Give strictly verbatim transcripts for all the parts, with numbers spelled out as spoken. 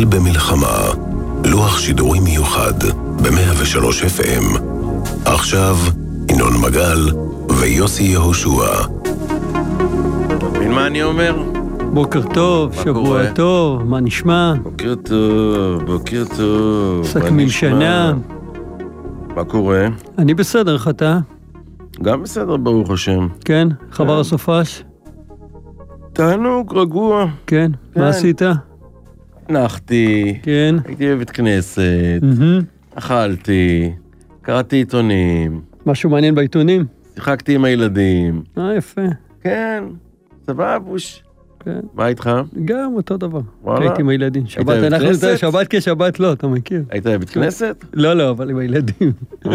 ישראל במלחמה. לוח שידורים מיוחד ב-מאה ושלוש אף אם. עכשיו ינון מגל ויוסי יהושע. מבין מה אני אומר? בוקר טוב, שבוע טוב, מה נשמע? בוקר טוב, בוקר טוב. סכמים שנה. מה קורה? אני בסדר, איך אתה? גם בסדר, ברוך השם. כן? חבר הסופש? תענוג, רגוע. כן? מה עשית? נחתי. כן? הייתי בבית כנסת. אכלתי. קראתי עיתונים. משהו מעניין בעיתונים? שיחקתי עם הילדים. אה, יפה. כן, סבבוש. כן. מה איתך? גם אותו דבר. וואלה. הייתי עם הילדים. שבת, בבית אנחנו כנסת? נתן שבת כשבת לא, אתה מכיר? היית בבית כנסת? לא, לא, אבל עם הילדים.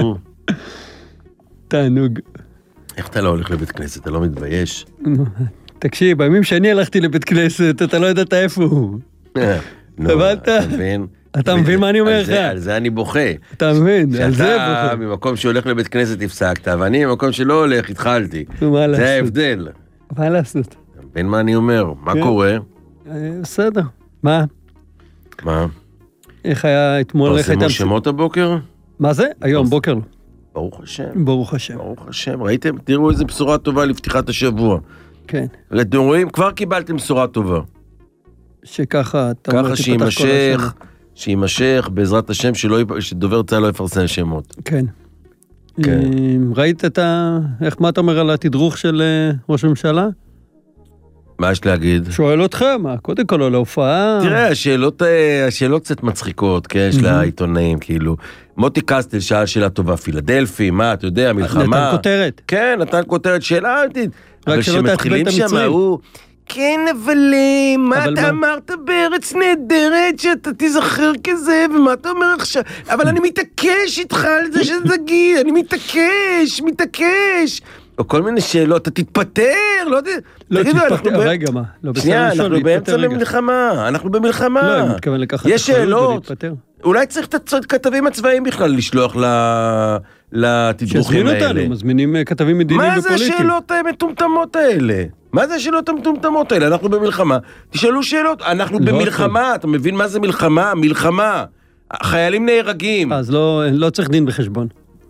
תענוג. איך אתה לא הולך לבית כנסת? אתה לא מתבייש? תקשיב, בימים שאני הלכתי לבית כנסת, אתה לא יודעת איפה הוא. הבנת? אתה מבין? אתה מבין מה אני אומר לך? על זה אני בוכה. אתה מבין, על זה שאתה בוכה. ממקום שהולך לבית כנסת הפסקת, ואני ממקום שלא הולך התחלתי. מה לעשות? זה ההבדל. מה לעשות? אתה מבין מה אני אומר? מה כן. קורה? אה, בסדר. מה? מה? איך היה אתמול? איך הייתה... פרסמו שמות הבוקר? מה זה? היום, בוקר לא. ברוך השם. ברוך השם. ברוך השם. ראיתם? תראו איזה בשורה טובה לפתיחת השבוע. כן. ואתם רואים? כבר קיבלתם בשורה טובה. שככה, אתה אומר, ככה תפתח כל השנה. שימשך, שימשך בעזרת השם שלא, יפ- שדובר צה"ל לא יפרסם שמות. כן. כן. אה, ראית את ה... איך, מה אתה אומר על התדרוך של אה, ראש הממשלה? מה יש להגיד? שואל אותך, מה? קודם כל על ההופעה. תראה, השאלות, אה, השאלות קצת מצחיקות, כן, של העיתונאים, כאילו. מוטי קסטל שאל שאלה טובה, פילדלפי, מה, אתה יודע, מלחמה. נתן כותרת. כן, נתן כותרת, שאלה, אבל שלא תעצבן שמתחילים את שם, המצרים. הוא... כן, אבל אה, מה אבל אתה מה? אמרת בארץ נהדרת שאתה תיזכר כזה, ומה אתה אומר עכשיו? אבל אני מתעקש איתך על זה שזה תגיד, אני מתעקש, מתעקש. או כל מיני שאלות, אתה תתפטר, לא יודע. לא תגידו, אנחנו תתפטר, ב- רגע, מה? לא, בסדר שנייה, לשאול, אנחנו להתפטר באמצע רגע. במלחמה, אנחנו במלחמה. לא, אני מתכוון לקחת יש אחריות שאלות, ולהתפטר. אולי צריך את הכתבים הצבאיים בכלל לשלוח ל- לתדרוכים שיזמינו האלה. אותנו, מזמינים אה, כתבים מדיניים מה זה ופוליטיים. השאלות המטומטמות האלה? מה זה השאלות המטומטמות האלה? אנחנו במלחמה. תשאלו שאלות, אנחנו לא במלחמה, אתה מבין מה זה מלחמה? מלחמה. החיילים נהרגים. אז לא, לא צריך דין בחשבון.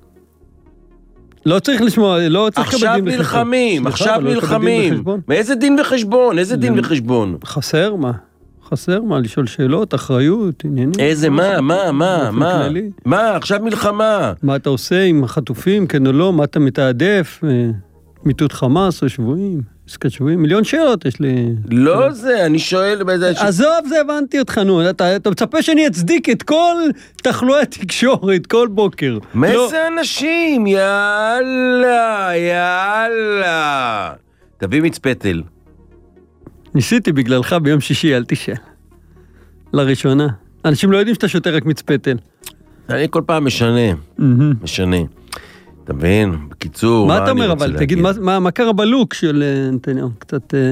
לא צריך לשמוע, לא צריך לקבל עכשיו דין בחשבון. נלחמים, סליחה, עכשיו אבל לא לקבל דין נלחמים. בחשבון? מאיזה דין וחשבון? איזה דין למ- וחשבון? חסר מה? חסר מה? לשאול שאלות, אחריות, עניינים. איזה מה, מה, מה, באופן מה? כללי. מה, עכשיו מלחמה. מה אתה עושה עם החטופים, כן או לא? מה אתה מתעדף? אה, מיטוט חמאס או שבויים? עסקת שבויים? מיליון שאלות יש לי. לא זה, אני שואל באיזה... עזוב, זה הבנתי אותך, נו. אתה, אתה מצפה שאני אצדיק את כל תחלואי התקשורת, כל בוקר. מה לא. זה אנשים? יאללה, יאללה. תביא מצפתל. ניסיתי בגללך ביום שישי, אל תשאל. לראשונה. אנשים לא יודעים שאתה שותה רק מצפתל. אני כל פעם משנה, מהמם. משנה. אתה מבין? בקיצור, מה מה אתה אני אומר, רוצה אבל להגיד? תגיד, מה- מה מה קרה בלוק של אה, נתניהו? קצת... אה,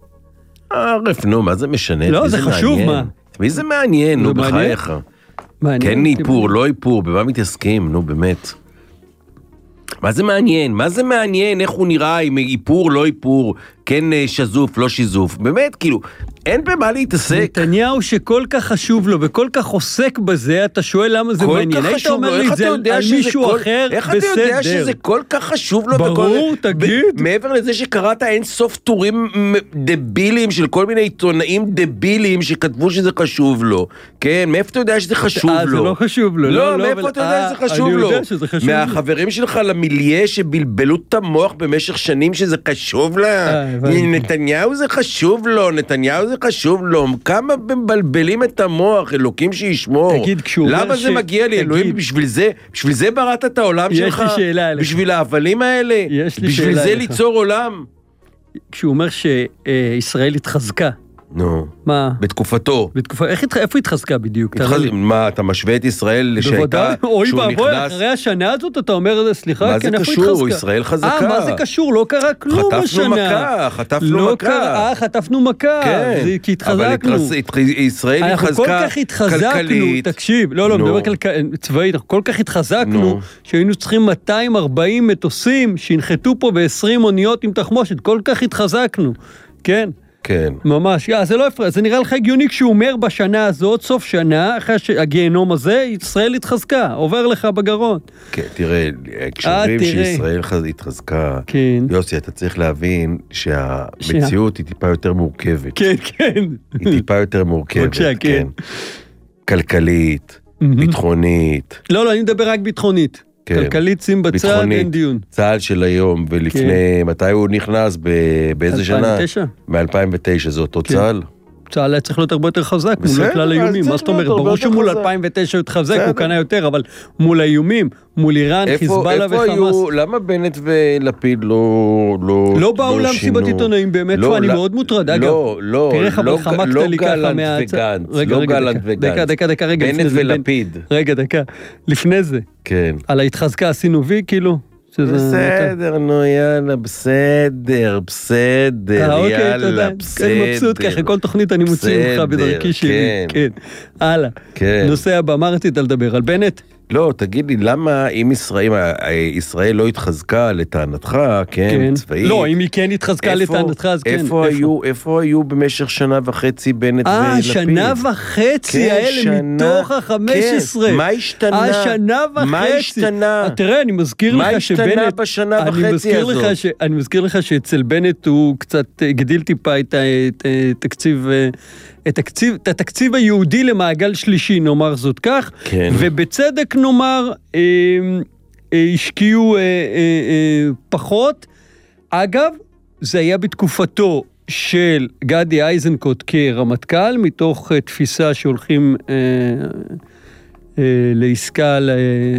ערף, נו, מה זה משנה? לא, את מי זה חשוב, מעניין? מה? את מי זה מעניין? נו, זה מעניין? בחייך. מעניין כן אותי. איפור, לא איפור, במה מתעסקים? נו, באמת. מה זה מעניין? מה זה מעניין? איך הוא נראה עם איפור, לא איפור, כן אה, שזוף, לא שיזוף? באמת, כאילו, אין במה להתעסק. נתניהו שכל כך חשוב לו וכל כך עוסק בזה, אתה שואל למה זה כל מעניין. כך היית חשוב אומר לו, לי איך את זה אתה על יודע על שזה מישהו כל- אחר, איך אתה יודע שזה כל כך חשוב לו? ברור, בכל- תגיד. ב- מעבר לזה שקראת אין סוף טורים מ- דבילים של כל מיני עיתונאים דבילים שכתבו שזה חשוב לו. כן, מאיפה אתה יודע שזה חשוב לו? אה, זה לא חשוב לו. לא, מאיפה אבל- אתה יודע שזה אה, חשוב אני לו? יודע שזה חשוב לו. מהחברים שלך למיליה שבלבלו את המוח במשך שנים שזה חשוב לה. אה, הבנתי. נתניהו זה חשוב לו, נתניהו זה חשוב לו. כמה מבלבלים את המוח, אלוקים שישמור. תגיד, כשהוא אומר למה זה ש- מגיע לי, אלוהים, תגיד. בשביל זה, בשביל זה בראת את העולם יש שלך? לי שאלה אליך. בשביל ההבלים האלה? יש לי בשביל שאלה זה אליך. ליצור עולם? כשהוא אומר שישראל התחזקה, נו, מה? בתקופתו. בתקופה, איך, התח- איפה התחזקה בדיוק? התחז- תראה לי. מה, אתה משווה את ישראל שהייתה, בוודאי, אוי שהוא ואבוי, נכנס? אחרי השנה הזאת אתה אומר, סליחה, מה זה כן, איפה קשור? התחזקה? ישראל חזקה. אה, מה זה קשור? לא קרה כלום חטפנו השנה. מכה, חטפנו לא מכה. קרה, אה, חטפנו מכה. כן, זה, כי אבל התחזקנו. התרס- הת- ישראל אנחנו כל התחזקה כך התחזקנו, כלכלית. תקשיב, לא, לא, נו. מדבר כלכלית, צבאית, אנחנו כל כך התחזקנו, נו. שהיינו צריכים מאתיים וארבעים מטוסים, שינחתו פה ב-עשרים אוניות עם תחמושת, כל כך התחזקנו, כן. כן. ממש, יא, זה לא הפרע, זה נראה לך הגיוני כשהוא אומר בשנה הזאת, סוף שנה, אחרי הגיהנום הזה, ישראל התחזקה, עובר לך בגרון. כן, תראה, כשאומרים שישראל התחזקה, כן. יוסי, אתה צריך להבין שהמציאות היא טיפה יותר מורכבת. כן, כן. היא טיפה יותר מורכבת, בבקשה, כן. כלכלית, ביטחונית. לא, לא, אני מדבר רק ביטחונית. כלכלית שים בצד, אין דיון. צה"ל של היום, ולפני, מתי הוא נכנס, באיזה שנה? אלפיים ותשע. מ-אלפיים ותשע, זה אותו צה"ל? צה"ל היה צריך להיות הרבה יותר חזק, מול כלל האיומים. מה זאת אומרת? ברור שמול אלפיים ותשע הוא התחזק, הוא קנה יותר, אבל מול האיומים, מול איראן, חיזבאללה וחמאס. למה בנט ולפיד לא שינו? לא באו למסיבת עיתונאים, באמת, אני מאוד מוטרד. אגב, לא, לא, תראה איך אבל חמקת לי ככה מהצד. לא גלנט וגנץ. דקה, דקה, דקה, רגע. בנט ולפיד. רגע, דקה. לפני זה. כן. על ההתחזקה עשינו וי, כאילו? בסדר, נו יאללה, בסדר, בסדר, יאללה, בסדר. אני מבסוט ככה, כל תוכנית אני מוציא ממך בדרכי שלי. כן. הלאה. נושא הבא, מה רצית לדבר? על בנט? לא, תגיד לי, למה אם ישראל, ישראל לא התחזקה לטענתך, כן, צבאית? לא, אם היא כן התחזקה לטענתך, אז כן. איפה היו במשך שנה וחצי בנט ולפיד? אה, שנה וחצי האלה מתוך ה-חמש עשרה. מה השתנה? אה, שנה וחצי. מה השתנה? תראה, אני מזכיר לך שבנט... מה השתנה בשנה וחצי הזאת? אני מזכיר לך שאצל בנט הוא קצת הגדיל טיפה את התקציב... את התקציב, את התקציב היהודי למעגל שלישי, נאמר זאת כך, כן. ובצדק נאמר, אה, אה, השקיעו אה, אה, אה, פחות. אגב, זה היה בתקופתו של גדי איזנקוט כרמטכ"ל, מתוך אה, תפיסה שהולכים אה, אה, לעסקה על, אה,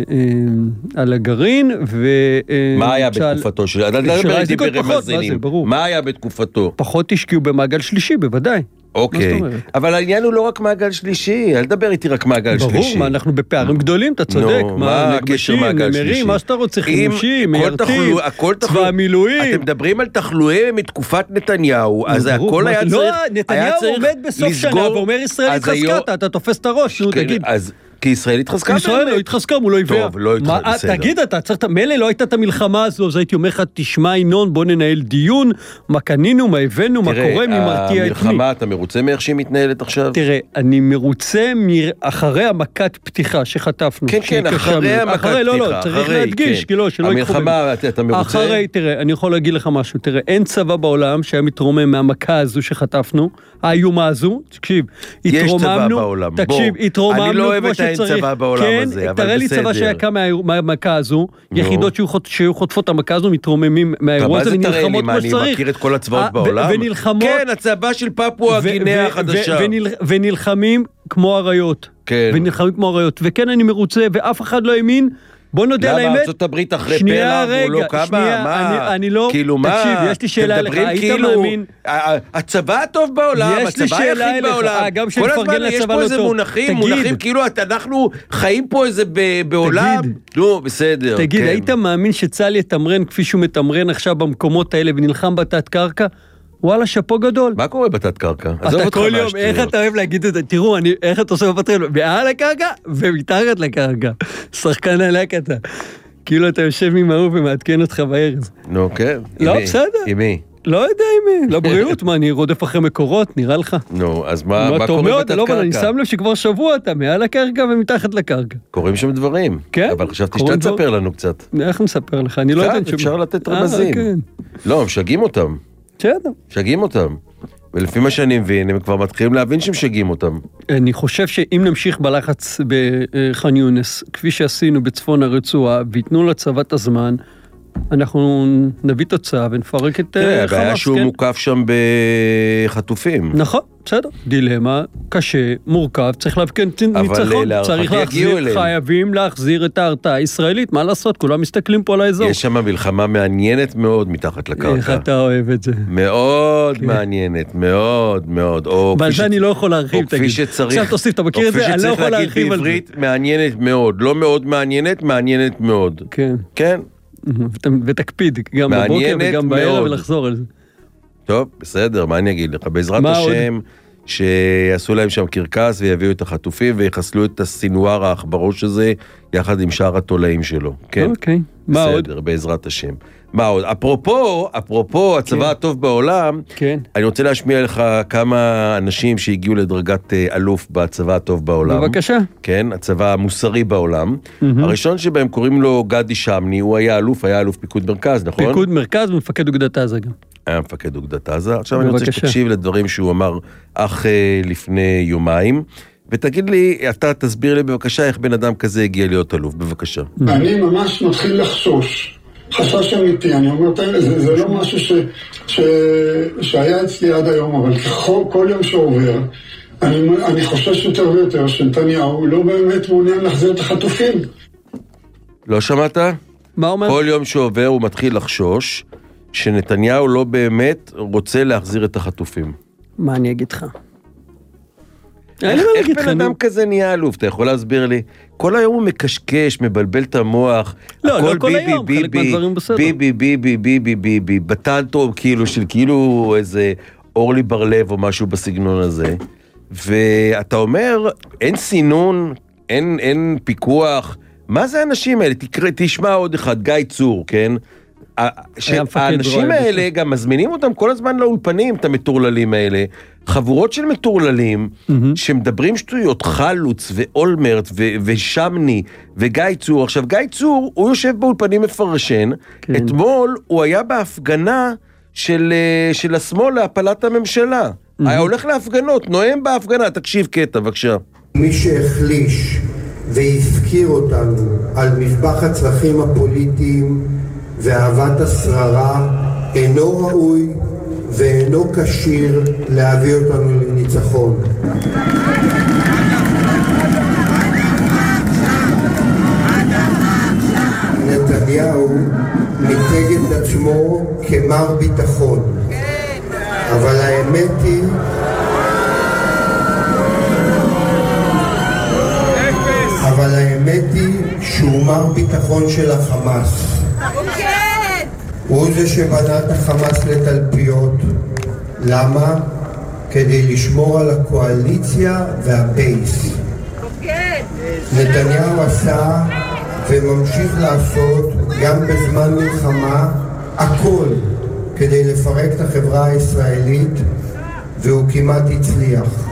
אה, על הגרעין, ו... אה, מה היה שעל... בתקופתו של... של איזנקוט פחות, מה זה, ברור. מה היה בתקופתו? פחות השקיעו במעגל שלישי, בוודאי. אוקיי, אבל העניין הוא לא רק מעגל שלישי, אל תדבר איתי רק מעגל שלישי. ברור, מה, אנחנו בפערים גדולים, אתה צודק. מה הקשר מעגל שלישי? מה שאתה רוצה, חימושים, מיירטים, צבא המילואים. אתם מדברים על תחלואים מתקופת נתניהו, אז הכל היה צריך... לא, נתניהו עומד בסוף שנה ואומר ישראל התחזקה, אתה תופס את הראש, נו תגיד. כי ישראל התחזקה באמת. ישראל לא התחזקה מול אויביה. טוב, לא התחזקה, בסדר. תגיד, אתה צריך, מלא לא הייתה את המלחמה הזו, אז הייתי אומר לך, תשמע ינון, בוא ננהל דיון, מה קנינו, מה הבאנו, מה קורה, מי מרתיע את מי. המלחמה, אתה מרוצה מאיך שהיא מתנהלת עכשיו? תראה, אני מרוצה אחרי המכת פתיחה שחטפנו. כן, כן, אחרי המכת פתיחה. לא, לא, צריך להדגיש, כי לא, שלא יקחו. המלחמה, אתה מרוצה? אחרי, תראה, אני יכול להגיד לך משהו, תראה, אין צבא בעולם שהיה מתרומם מהמכה הזו שחטפנו, האיומה הזו, תקשיב, התרוממנו, תקשיב, התרוממנו כמו שצריך. כן, תראה לי צבא שהיה מהמכה הזו, יחידות שהיו חוטפות את המכה הזו, מתרוממים מהאירוע הזה, ונלחמות כמו שצריך. אני מכיר את כל הצבאות בעולם? כן, הצבא של פפואה גינאה החדשה. ונלחמים כמו אריות. ונלחמים כמו אריות. וכן, אני מרוצה, ואף אחד לא האמין, בוא נודה על האמת. למה ארצות הברית אחרי פלח, הוא לא קמה? שנייה, אני לא, תקשיב, יש לי שאלה לך, היית מאמין? הצבא הטוב בעולם, הצבא היחיד בעולם, כל הזמן יש פה איזה מונחים, מונחים כאילו אנחנו חיים פה איזה בעולם, נו, בסדר. תגיד, היית מאמין שצה"ל יתמרן כפי שהוא מתמרן עכשיו במקומות האלה ונלחם בתת קרקע? וואלה, שפו גדול. מה קורה בתת קרקע? אתה כל יום, איך אתה אוהב להגיד את זה? תראו, איך אתה עושה בפטרל? מעל הקרקע ומתחת לקרקע. שחקן עלק אתה. כאילו אתה יושב עם ההוא ומעדכן אותך בערב. נו, כן. לא, בסדר. עם מי? לא יודע עם מי. לבריאות, מה, אני רודף אחרי מקורות, נראה לך? נו, אז מה קורה בתת קרקע? אני שם לב שכבר שבוע אתה מעל הקרקע ומתחת לקרקע. קוראים שם דברים. כן. אבל חשבתי שאתה תספר לנו קצת. איך נספר לך? אני לא יודע. אפשר לתת רמזים. לא, משגעים אותם. בסדר. משגעים אותם. ולפי מה שאני מבין, הם כבר מתחילים להבין שהם משגעים אותם. אני חושב שאם נמשיך בלחץ בח'אן יונס, כפי שעשינו בצפון הרצועה, ויתנו לצבא את הזמן, אנחנו נביא תוצאה ונפרק את חמאס. תראה, הבעיה שהוא מוקף שם בחטופים. נכון, בסדר. דילמה, קשה, מורכב, צריך להבקן ניצחון. צריך להחזיר, חייבים להחזיר את ההרתעה הישראלית. מה לעשות? כולם מסתכלים פה על האזור. יש שם מלחמה מעניינת מאוד מתחת לקרקע. איך אתה אוהב את זה? מאוד מעניינת, מאוד מאוד. ועל זה אני לא יכול להרחיב, תגיד. עכשיו תוסיף, אתה מכיר את זה? אני לא יכול להרחיב על זה. בעברית מעניינת מאוד. לא מאוד מעניינת, מעניינת מאוד. כן. כן. ותקפיד, גם בבוקר וגם בערב ולחזור על זה. טוב, בסדר, מה אני אגיד לך? בעזרת השם, שיעשו להם שם קרקס ויביאו את החטופים ויחסלו את הסינואר האחברוש הזה יחד עם שאר התולעים שלו. כן. אוקיי. מה עוד? בסדר, בעזרת השם. מה עוד? אפרופו, אפרופו הצבא הטוב בעולם, כן. אני רוצה להשמיע לך כמה אנשים שהגיעו לדרגת אלוף בצבא הטוב בעולם. בבקשה. כן, הצבא המוסרי בעולם. הראשון שבהם קוראים לו גדי שמני, הוא היה אלוף, היה אלוף פיקוד מרכז, נכון? פיקוד מרכז ומפקד אוגדת עזה גם. היה מפקד אוגדת עזה. עכשיו אני רוצה שתקשיב לדברים שהוא אמר אך לפני יומיים, ותגיד לי, אתה תסביר לי בבקשה איך בן אדם כזה הגיע להיות אלוף, בבקשה. אני ממש מתחיל לחשוש. חשש אמיתי, אני אומר, זה, זה לא משהו ש, ש, שהיה אצלי עד היום, אבל כל, כל יום שעובר, אני, אני חושש יותר ויותר שנתניהו לא באמת מעוניין להחזיר את החטופים. לא שמעת? מה אומר? כל יום שעובר הוא מתחיל לחשוש שנתניהו לא באמת רוצה להחזיר את החטופים. מה אני אגיד לך? איך, איך בן אדם כזה נהיה אלוף? אתה יכול להסביר לי? כל היום הוא מקשקש, מבלבל את המוח. לא, לא כל היום, חלק מהדברים בסדר. ביבי, ביבי, ביבי, ביבי, בטנטו כאילו של כאילו איזה אורלי ברלב או משהו בסגנון הזה. ואתה אומר, אין סינון, אין, אין פיקוח. מה זה האנשים האלה? תקרא, תשמע עוד אחד, גיא צור, כן? האנשים האלה גם מזמינים אותם כל הזמן לאולפנים, את המטורללים האלה, חבורות של מטורללים, שמדברים שטויות, חלוץ ואולמרט ושמני וגיא צור. עכשיו גיא צור, הוא יושב באולפנים מפרשן, אתמול הוא היה בהפגנה של השמאל להפלת הממשלה, היה הולך להפגנות, נואם בהפגנה, תקשיב קטע בבקשה. מי שהחליש והזכיר אותנו על מזבח הצרכים הפוליטיים ואהבת השררה אינו ראוי ואינו כשיר להביא אותנו לניצחון. נתניהו מתג את עצמו כמר ביטחון, אבל האמת היא אבל האמת היא שהוא מר ביטחון של החמאס. הוא זה שבנה את החמאס לתלפיות. למה? כדי לשמור על הקואליציה והבייס. נתניהו עשה וממשיך לעשות גם בזמן מלחמה הכל כדי לפרק את החברה הישראלית, והוא כמעט הצליח.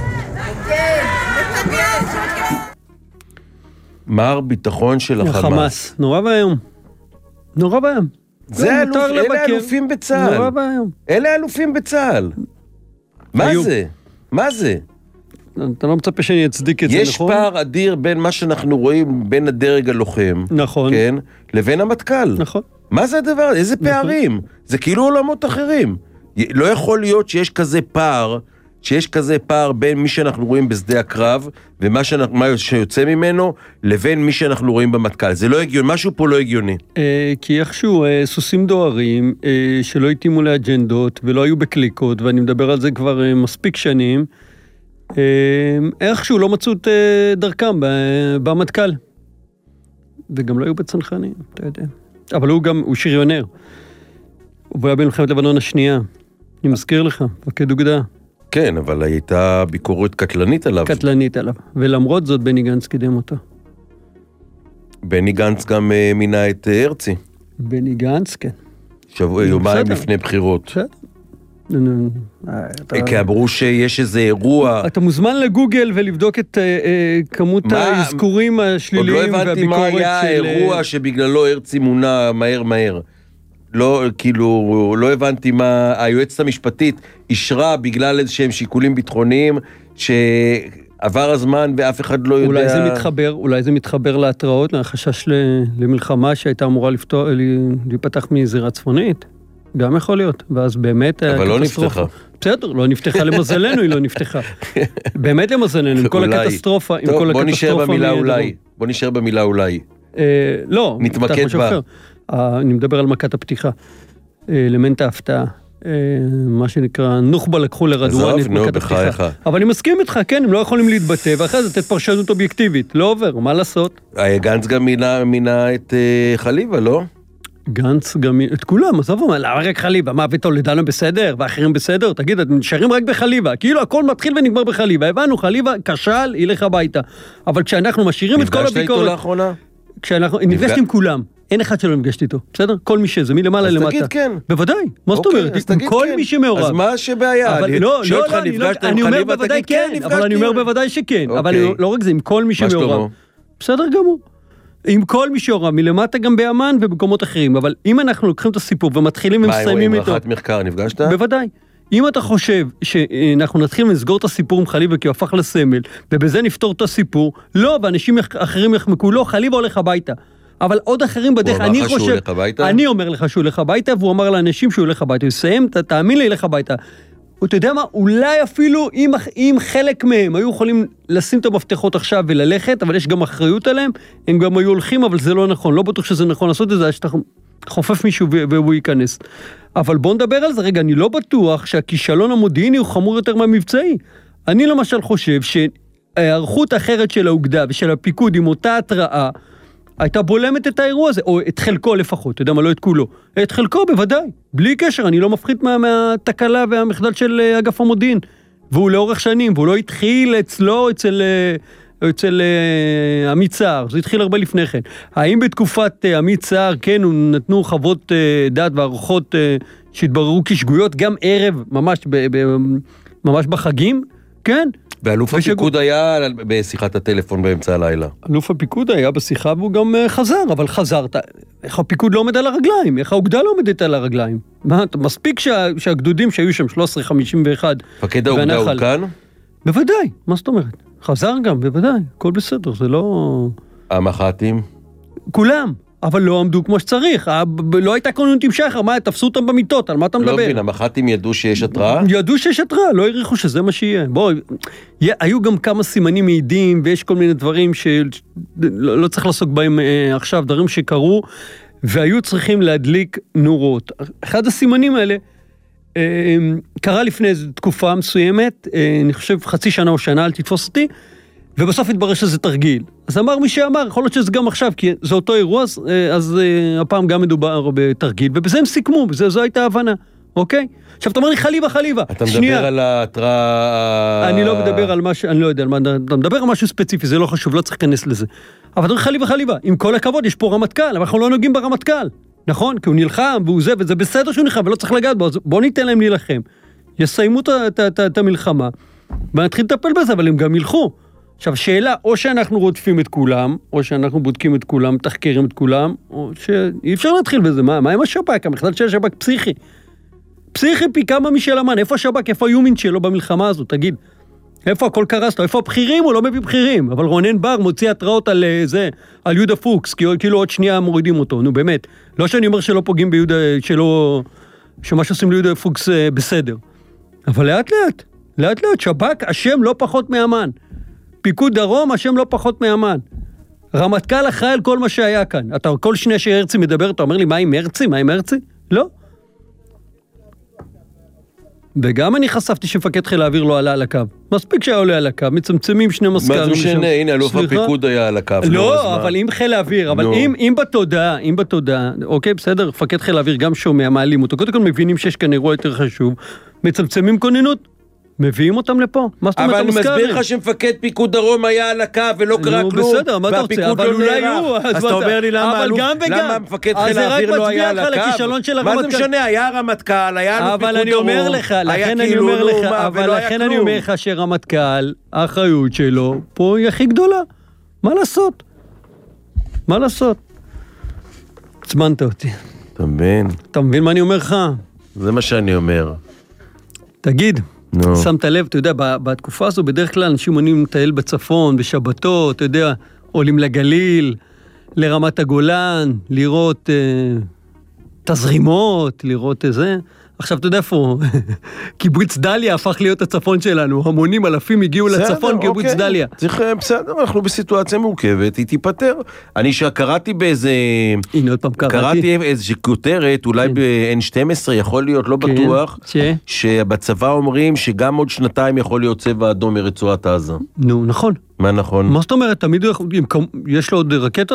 מר ביטחון של החמאס. החמאס, נורא והיום. נורא והיום. זה אלוף, אלה אלופים בצה"ל. נורא והיום. אלה אלופים בצה"ל. מה זה? מה זה? אתה לא מצפה שאני אצדיק את זה, נכון? יש פער אדיר בין מה שאנחנו רואים, בין הדרג הלוחם, נכון. כן, לבין המטכ"ל. נכון. מה זה הדבר? איזה פערים? זה כאילו עולמות אחרים. לא יכול להיות שיש כזה פער, שיש כזה פער בין מי שאנחנו רואים בשדה הקרב, ומה שאנחנו, מה שיוצא ממנו, לבין מי שאנחנו רואים במטכ"ל. זה לא הגיוני, משהו פה לא הגיוני. כי איכשהו סוסים דוהרים, שלא התאימו לאג'נדות, ולא היו בקליקות, ואני מדבר על זה כבר מספיק שנים, איכשהו לא מצאו את דרכם במטכ"ל. וגם לא היו בצנחנים, אתה יודע. אבל הוא גם, הוא שריונר. הוא היה במלחמת לבנון השנייה. אני מזכיר לך, מפקד אוגדה. כן, אבל הייתה ביקורת קטלנית עליו. קטלנית עליו. ולמרות זאת, בני גנץ קידם אותו. בני גנץ גם uh, מינה את uh, הרצי. בני גנץ, כן. שבוע, יומיים לפני בחירות. בסדר. כי אמרו שיש איזה אירוע. אתה מוזמן לגוגל ולבדוק את כמות האזכורים השליליים והביקורת של... עוד לא הבנתי מה היה האירוע שבגללו הרצי מונה מהר מהר. לא, כאילו, לא הבנתי מה היועצת המשפטית אישרה בגלל איזשהם שיקולים ביטחוניים שעבר הזמן ואף אחד לא יודע... אולי זה מתחבר, אולי זה מתחבר להתראות, לחשש למלחמה שהייתה אמורה להיפתח מזירה צפונית. גם יכול להיות, ואז באמת... אבל לא נפתחה. בסדר, לא נפתחה, למזלנו היא לא נפתחה. באמת למזלנו, עם כל הקטסטרופה. טוב, בוא נשאר במילה אולי. בוא נשאר במילה אולי. לא, נתמקד בה. אני מדבר על מכת הפתיחה. אלמנט ההפתעה. מה שנקרא, נוח'בה לקחו לרדואן את מכת הפתיחה. אבל אני מסכים איתך, כן, הם לא יכולים להתבטא, ואחרי זה לתת פרשנות אובייקטיבית. לא עובר, מה לעשות? גנץ גם מינה את חליבה, לא? גנץ גם, את כולם, עזוב, למה רק חליבה? מה, וטולדנו בסדר, ואחרים בסדר? תגיד, אתם נשארים רק בחליבה, כאילו הכל מתחיל ונגמר בחליבה, הבנו, חליבה, כשל, ילך הביתה. אבל כשאנחנו משאירים את כל הביקורת... נפגשת איתו לאחרונה? כשאנחנו, נפגשתי עם כולם, אין אחד שלא נפגשתי איתו, בסדר? כל מי שזה, מלמעלה למטה. אז תגיד כן. בוודאי, מה זאת אומרת? עם כל מי שמעורב. אז מה שבעיה? לא, לא, לא, אני אומר בוודאי כן, אבל אני אומר בוודאי שכן. אבל לא רק זה, עם כל מי שמעורב. בסדר גמור. עם כל מי שעורב, מלמטה גם באמן ובמקומות אחרים, אבל אם אנחנו לוקחים את הסיפור ומתחילים ומסיימים איתו... מה, עם ערכת מחקר נפגשת? בוודאי. אם אתה חושב שאנחנו נתחיל לסגור את הסיפור עם חליבה כי הוא הפך לסמל, ובזה נפתור את הסיפור, לא, ואנשים אחרים יחמקו, לא, חליבה הולך הביתה. אבל עוד אחרים בדרך, אני חושב... הוא אמר לך שהוא הולך הביתה? אני אומר לך שהוא הולך הביתה, והוא אמר לאנשים שהוא הולך הביתה. הוא יסיים, תאמין לי, הולך הביתה. אתה יודע מה, אולי אפילו אם, אם חלק מהם היו יכולים לשים את המפתחות עכשיו וללכת, אבל יש גם אחריות עליהם, הם גם היו הולכים, אבל זה לא נכון. לא בטוח שזה נכון לעשות את זה, שאתה חופף מישהו והוא ייכנס. אבל בוא נדבר על זה. רגע, אני לא בטוח שהכישלון המודיעיני הוא חמור יותר מהמבצעי. אני למשל חושב שהערכות אחרת של האוגדה ושל הפיקוד עם אותה התראה, הייתה בולמת את האירוע הזה, או את חלקו לפחות, אתה יודע מה, לא את כולו. את חלקו בוודאי, בלי קשר, אני לא מפחית מה, מהתקלה והמחדל של אגף המודיעין. והוא לאורך שנים, והוא לא התחיל אצלו, אצל, אצל uh, עמית צער, זה התחיל הרבה לפני כן. האם בתקופת uh, עמית צער, כן, הוא נתנו חוות uh, דעת וערכות uh, שהתבררו כשגויות, גם ערב, ממש, ב, ב, ממש בחגים, כן? ואלוף הפיקוד היה בשיחת הטלפון באמצע הלילה. אלוף הפיקוד היה בשיחה והוא גם חזר, אבל חזרת. איך הפיקוד לא עומד על הרגליים? איך האוגדה לא עומדת על הרגליים? מה, מספיק שה, שהגדודים שהיו שם שלוש עשרה חמישים ואחת... פקד האוגדה הוא כאן? בוודאי, מה זאת אומרת? חזר גם, בוודאי, הכל בסדר, זה לא... המח"טים? כולם. אבל לא עמדו כמו שצריך, לא הייתה כוננות עם שחר, מה, תפסו אותם במיטות, על מה אתה מדבר? לא מבין, המח"טים ידעו שיש התראה? ידעו שיש התראה, לא העריכו שזה מה שיהיה. בואו, היו גם כמה סימנים מעידים, ויש כל מיני דברים שלא צריך לעסוק בהם עכשיו, דברים שקרו, והיו צריכים להדליק נורות. אחד הסימנים האלה, קרה לפני איזו תקופה מסוימת, אני חושב חצי שנה או שנה, אל תתפוס אותי, ובסוף התברר שזה תרגיל. אז אמר מי שאמר, יכול להיות שזה גם עכשיו, כי זה אותו אירוע, אז, אז הפעם גם מדובר בתרגיל, ובזה הם סיכמו, בזה, זו הייתה הבנה, אוקיי? עכשיו אתה אומר לי חליבה, חליבה. אתה שנייה. מדבר על ההתראה... אני לא מדבר על משהו, אני לא יודע, אתה מדבר על משהו ספציפי, זה לא חשוב, לא צריך להיכנס לזה. אבל אתה אומר חליבה, חליבה, עם כל הכבוד, יש פה רמטכ"ל, אבל אנחנו לא נוגעים ברמטכ"ל, נכון? כי הוא נלחם, והוא זה, וזה בסדר שהוא נלחם, ולא צריך לגעת בו, אז בוא ניתן להם להילחם. יסיימו את המלחמה, ונתחיל לטפל בזה, אבל הם גם ילכו. עכשיו, שאלה, או שאנחנו רודפים את כולם, או שאנחנו בודקים את כולם, תחקרים את כולם, או שאי אפשר להתחיל בזה. מה, מה עם השב"כ? המחדל של השב"כ פסיכי. פסיכי פי כמה משל אמן. איפה השב"כ? איפה היומין שלו במלחמה הזאת? תגיד. איפה הכל קרס לו? איפה הבכירים? הוא לא מביא בכירים. אבל רונן בר מוציא התראות על זה, על יהודה פוקס, כאילו עוד שנייה מורידים אותו. נו, באמת. לא שאני אומר שלא פוגעים ביהודה, שלא, שמה שעושים ליהודה פוקס בסדר. אבל לאט לאט, לאט לאט, שב"כ אשם לא פחות מאמן. פיקוד דרום, השם לא פחות מאמן. רמטכ"ל אחראי על כל מה שהיה כאן. אתה כל שנייה שהרצי מדבר, אתה אומר לי, מה עם הרצי? מה עם הרצי? לא. וגם אני חשפתי שמפקד חיל האוויר לא עלה על הקו. מספיק שהיה עולה על הקו, מצמצמים שני מזכרים. מה זה משנה? הנה, אלוף הפיקוד היה על הקו. לא, אבל אם חיל האוויר, אבל אם בתודעה, אם בתודעה, אוקיי, בסדר, מפקד חיל האוויר גם שומע, מעלים אותו. קודם כל מבינים שיש כאן אירוע יותר חשוב. מצמצמים כוננות. מביאים אותם לפה. מה זאת אומרת, אבל אני מסביר לך שמפקד פיקוד דרום היה על הקו ולא קרה כלום. בסדר, מה אתה רוצה? אבל אולי הוא. אז אתה אומר לי למה מפקד חיל האוויר לא היה על הקו? מה זה משנה? היה רמטכ"ל, היה לו פיקוד דרום. אבל אני אומר לך, לכן אני אומר לך, אבל לכן אני אומר לך שרמטכ"ל, האחריות שלו, פה היא הכי גדולה. מה לעשות? מה לעשות? צמנת אותי. אתה מבין? אתה מבין מה אני אומר לך? זה מה שאני אומר. תגיד. No. שמת לב, אתה יודע, בתקופה הזו בדרך כלל אנשים עונים לטייל בצפון, בשבתות, אתה יודע, עולים לגליל, לרמת הגולן, לראות אה, תזרימות, לראות איזה. עכשיו, אתה יודע איפה, קיבוץ דליה הפך להיות הצפון שלנו, המונים אלפים הגיעו בסדר, לצפון, קיבוץ אוקיי. דליה. צריך, בסדר, אנחנו בסיטואציה מורכבת, היא תיפטר. אני שקראתי באיזה... הנה עוד פעם קראתי. קראתי איזושהי כותרת, אולי כן. ב-אן שתים עשרה, יכול להיות, לא כן. בטוח, ש... שבצבא אומרים שגם עוד שנתיים יכול להיות צבע אדום מרצועת עזה. נו, נכון. מה נכון? מה זאת אומרת, תמיד יש לו עוד רקטות?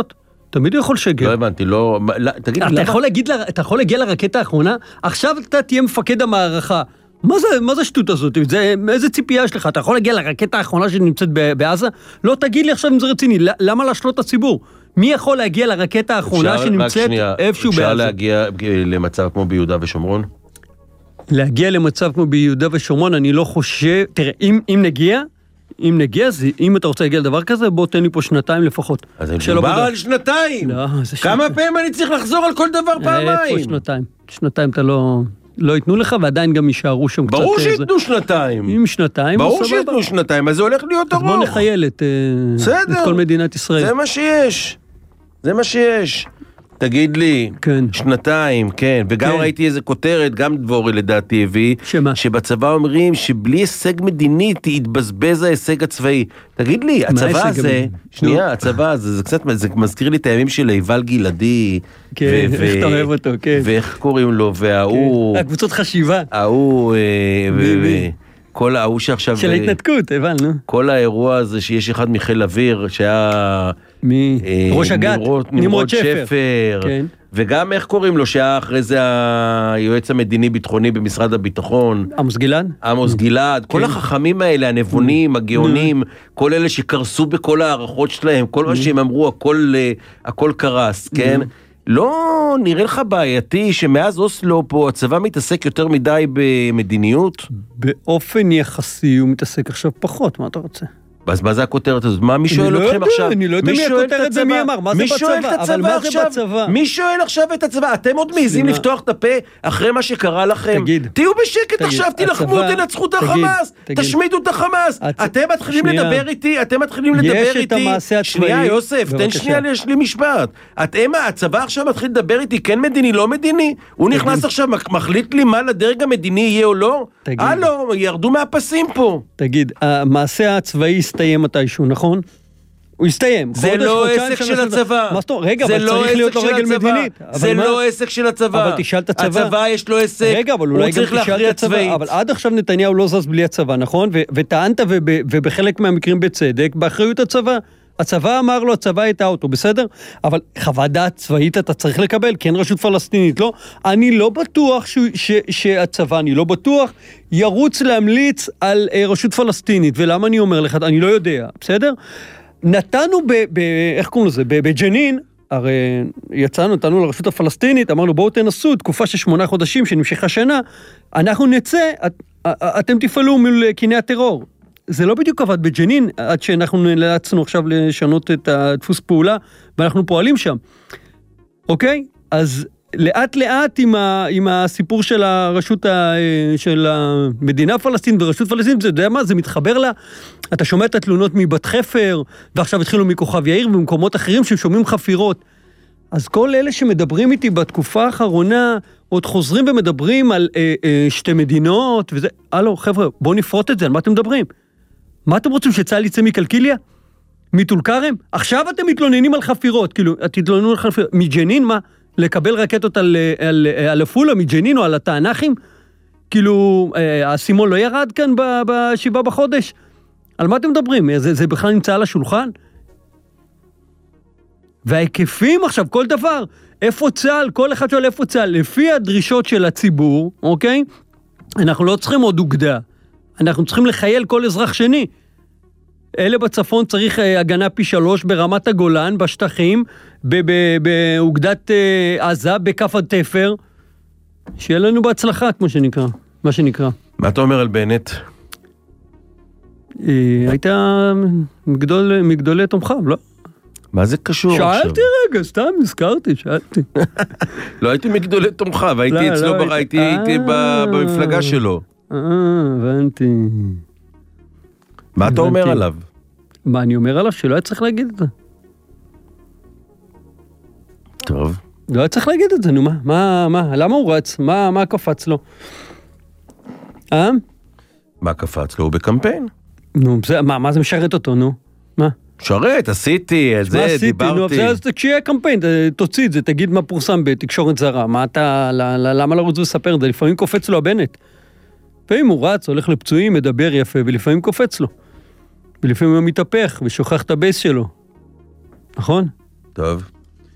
תמיד הוא יכול לשגר. לא הבנתי, לא... תגיד, אתה יכול להגיד, אתה יכול להגיע לרקטה האחרונה, עכשיו אתה תהיה מפקד המערכה. מה זה, מה זה השטות הזאת? זה, איזה ציפייה יש לך? אתה יכול להגיע לרקטה האחרונה שנמצאת בעזה? לא, תגיד לי עכשיו אם זה רציני, למה להשלות את הציבור? מי יכול להגיע לרקטה האחרונה שנמצאת איפשהו בעזה? אפשר להגיע למצב כמו ביהודה ושומרון? להגיע למצב כמו ביהודה ושומרון, אני לא חושב... תראה, אם, אם נגיע, אם נגיע, זה, אם אתה רוצה להגיע לדבר כזה, בוא תן לי פה שנתיים לפחות. אז אני מדובר על שנתיים. לא, זה כמה שנתיים. פעמים אני צריך לחזור על כל דבר פעמיים? איפה שנתיים? שנתיים אתה לא... לא ייתנו לך, ועדיין גם יישארו שם קצת... ברור שייתנו שנתיים. עם שנתיים. ברור שייתנו שנתיים, אז זה הולך להיות ארוך. אז בוא נחייל את כל מדינת ישראל. זה מה שיש. זה מה שיש. תגיד לי, כן. שנתיים, כן, וגם כן. ראיתי איזה כותרת, גם דבורי לדעתי הביא, שמה? שבצבא אומרים שבלי הישג מדיני תתבזבז ההישג הצבאי. תגיד לי, הצבא הזה, שנייה, נו. הצבא הזה, זה קצת, זה מזכיר לי את הימים של איבל גלעדי, כן, ו- איך אתה אוהב אותו, כן. ואיך קוראים לו, וההוא... כן. הקבוצות חשיבה. ההוא, כל ההוא שעכשיו... של ההתנתקות, הבנו. כל האירוע הזה שיש אחד מחיל אוויר, שהיה... מראש הגת, נמרוד שפר. שפר. כן. וגם איך קוראים לו, שהיה אחרי זה היועץ המדיני-ביטחוני במשרד הביטחון. עמוס גלעד? עמוס גלעד. כל החכמים האלה, הנבונים, הגאונים, כל אלה שקרסו בכל הערכות שלהם, כל מה שהם אמרו, הכל קרס, כן? לא נראה לך בעייתי שמאז אוסלו פה הצבא מתעסק יותר מדי במדיניות? באופן יחסי הוא מתעסק עכשיו פחות, מה אתה רוצה? אז מה זה הכותרת הזאת? מה, מי שואל אתכם עכשיו? אני לא יודע מי הכותרת זה מי אמר, מה זה בצבא? אבל מה זה בצבא? מי שואל עכשיו את הצבא? אתם עוד מעיזים לפתוח את הפה אחרי מה שקרה לכם? תהיו בשקט עכשיו, תלחמו, תנצחו את החמאס, תשמידו את החמאס. אתם מתחילים לדבר איתי, אתם מתחילים לדבר איתי. שנייה, יוסף, תן שנייה לי משפט. אתם, הצבא עכשיו מתחיל לדבר איתי, כן מדיני, לא מדיני? הוא נכנס עכשיו, מחליט לי מה לדרג המדיני יהיה או לא? הלו, ירדו מהפסים פה. תגיד, המעשה הצבאי יסתיים מתישהו, נכון? הוא יסתיים. זה לא עסק של הצבא. מה זאת אומרת? רגע, אבל צריך להיות לו רגל מדינית. זה לא עסק של הצבא. אבל תשאל את הצבא. הצבא יש לו עסק. רגע, אבל אולי גם תשאל את הצבא. אבל עד עכשיו נתניהו לא זז בלי הצבא, נכון? וטענת ובחלק מהמקרים בצדק, באחריות הצבא. הצבא אמר לו, הצבא הייתה אותו, בסדר? אבל חוות דעת צבאית אתה צריך לקבל, כן רשות פלסטינית, לא? אני לא בטוח ש, ש, שהצבא, אני לא בטוח, ירוץ להמליץ על אה, רשות פלסטינית, ולמה אני אומר לך, אני לא יודע, בסדר? נתנו ב... ב איך קוראים לזה? בג'נין, הרי יצאנו, נתנו לרשות הפלסטינית, אמרנו בואו תנסו, תקופה של שמונה חודשים שנמשכה שנה, אנחנו נצא, את, אתם תפעלו מול קיני הטרור. זה לא בדיוק עבד בג'נין, עד שאנחנו נאלצנו עכשיו לשנות את הדפוס פעולה, ואנחנו פועלים שם. אוקיי? אז לאט לאט עם, ה, עם הסיפור של הרשות, ה, של המדינה הפלסטינית ורשות פלסטינית, זה יודע מה? זה מתחבר לה, אתה שומע את התלונות מבת חפר, ועכשיו התחילו מכוכב יאיר ומקומות אחרים ששומעים חפירות. אז כל אלה שמדברים איתי בתקופה האחרונה, עוד חוזרים ומדברים על אה, אה, שתי מדינות, וזה, הלו, חבר'ה, בואו נפרוט את זה, על מה אתם מדברים? מה אתם רוצים, שצהל יצא מקלקיליה? מטול כרם? עכשיו אתם מתלוננים על חפירות, כאילו, תתלוננו על חפירות, מג'נין, מה? לקבל רקטות על, על, על הפולה, מג'נין או על התענכים? כאילו, הסימון לא ירד כאן בשבעה בחודש? על מה אתם מדברים? זה, זה בכלל נמצא על השולחן? וההיקפים עכשיו, כל דבר, איפה צהל, כל אחד שואל איפה צהל, לפי הדרישות של הציבור, אוקיי? אנחנו לא צריכים עוד אוגדה, אנחנו צריכים לחייל כל אזרח שני. אלה בצפון צריך הגנה פי שלוש ברמת הגולן, בשטחים, באוגדת עזה, בכף התפר. שיהיה לנו בהצלחה, כמו שנקרא, מה שנקרא. מה אתה אומר על בנט? הייתה מגדול, מגדולי תומכיו, לא? מה זה קשור עכשיו? שאלתי רגע, סתם נזכרתי, שאלתי. לא הייתי מגדולי תומכיו, הייתי אצלו, הייתי במפלגה שלו. אה, הבנתי. מה אתה אומר עליו? מה אני אומר עליו? שלא היה צריך להגיד את זה. טוב. לא היה צריך להגיד את זה, נו מה? מה, מה? למה הוא רץ? מה, מה קפץ לו? אה? מה קפץ לו? הוא בקמפיין. נו, זה, מה, מה זה משרת אותו, נו? מה? שרת, עשיתי, את זה, עשיתי, דיברתי. נו, אז כשיהיה קמפיין, תוציא את זה, תגיד מה פורסם בתקשורת זרה, מה אתה, למה לרוץ ולספר את זה? לפעמים קופץ לו הבנט. לפעמים הוא רץ, הולך לפצועים, מדבר יפה, ולפעמים קופץ לו. ולפעמים הוא מתהפך ושוכח את הבייס שלו. נכון? טוב.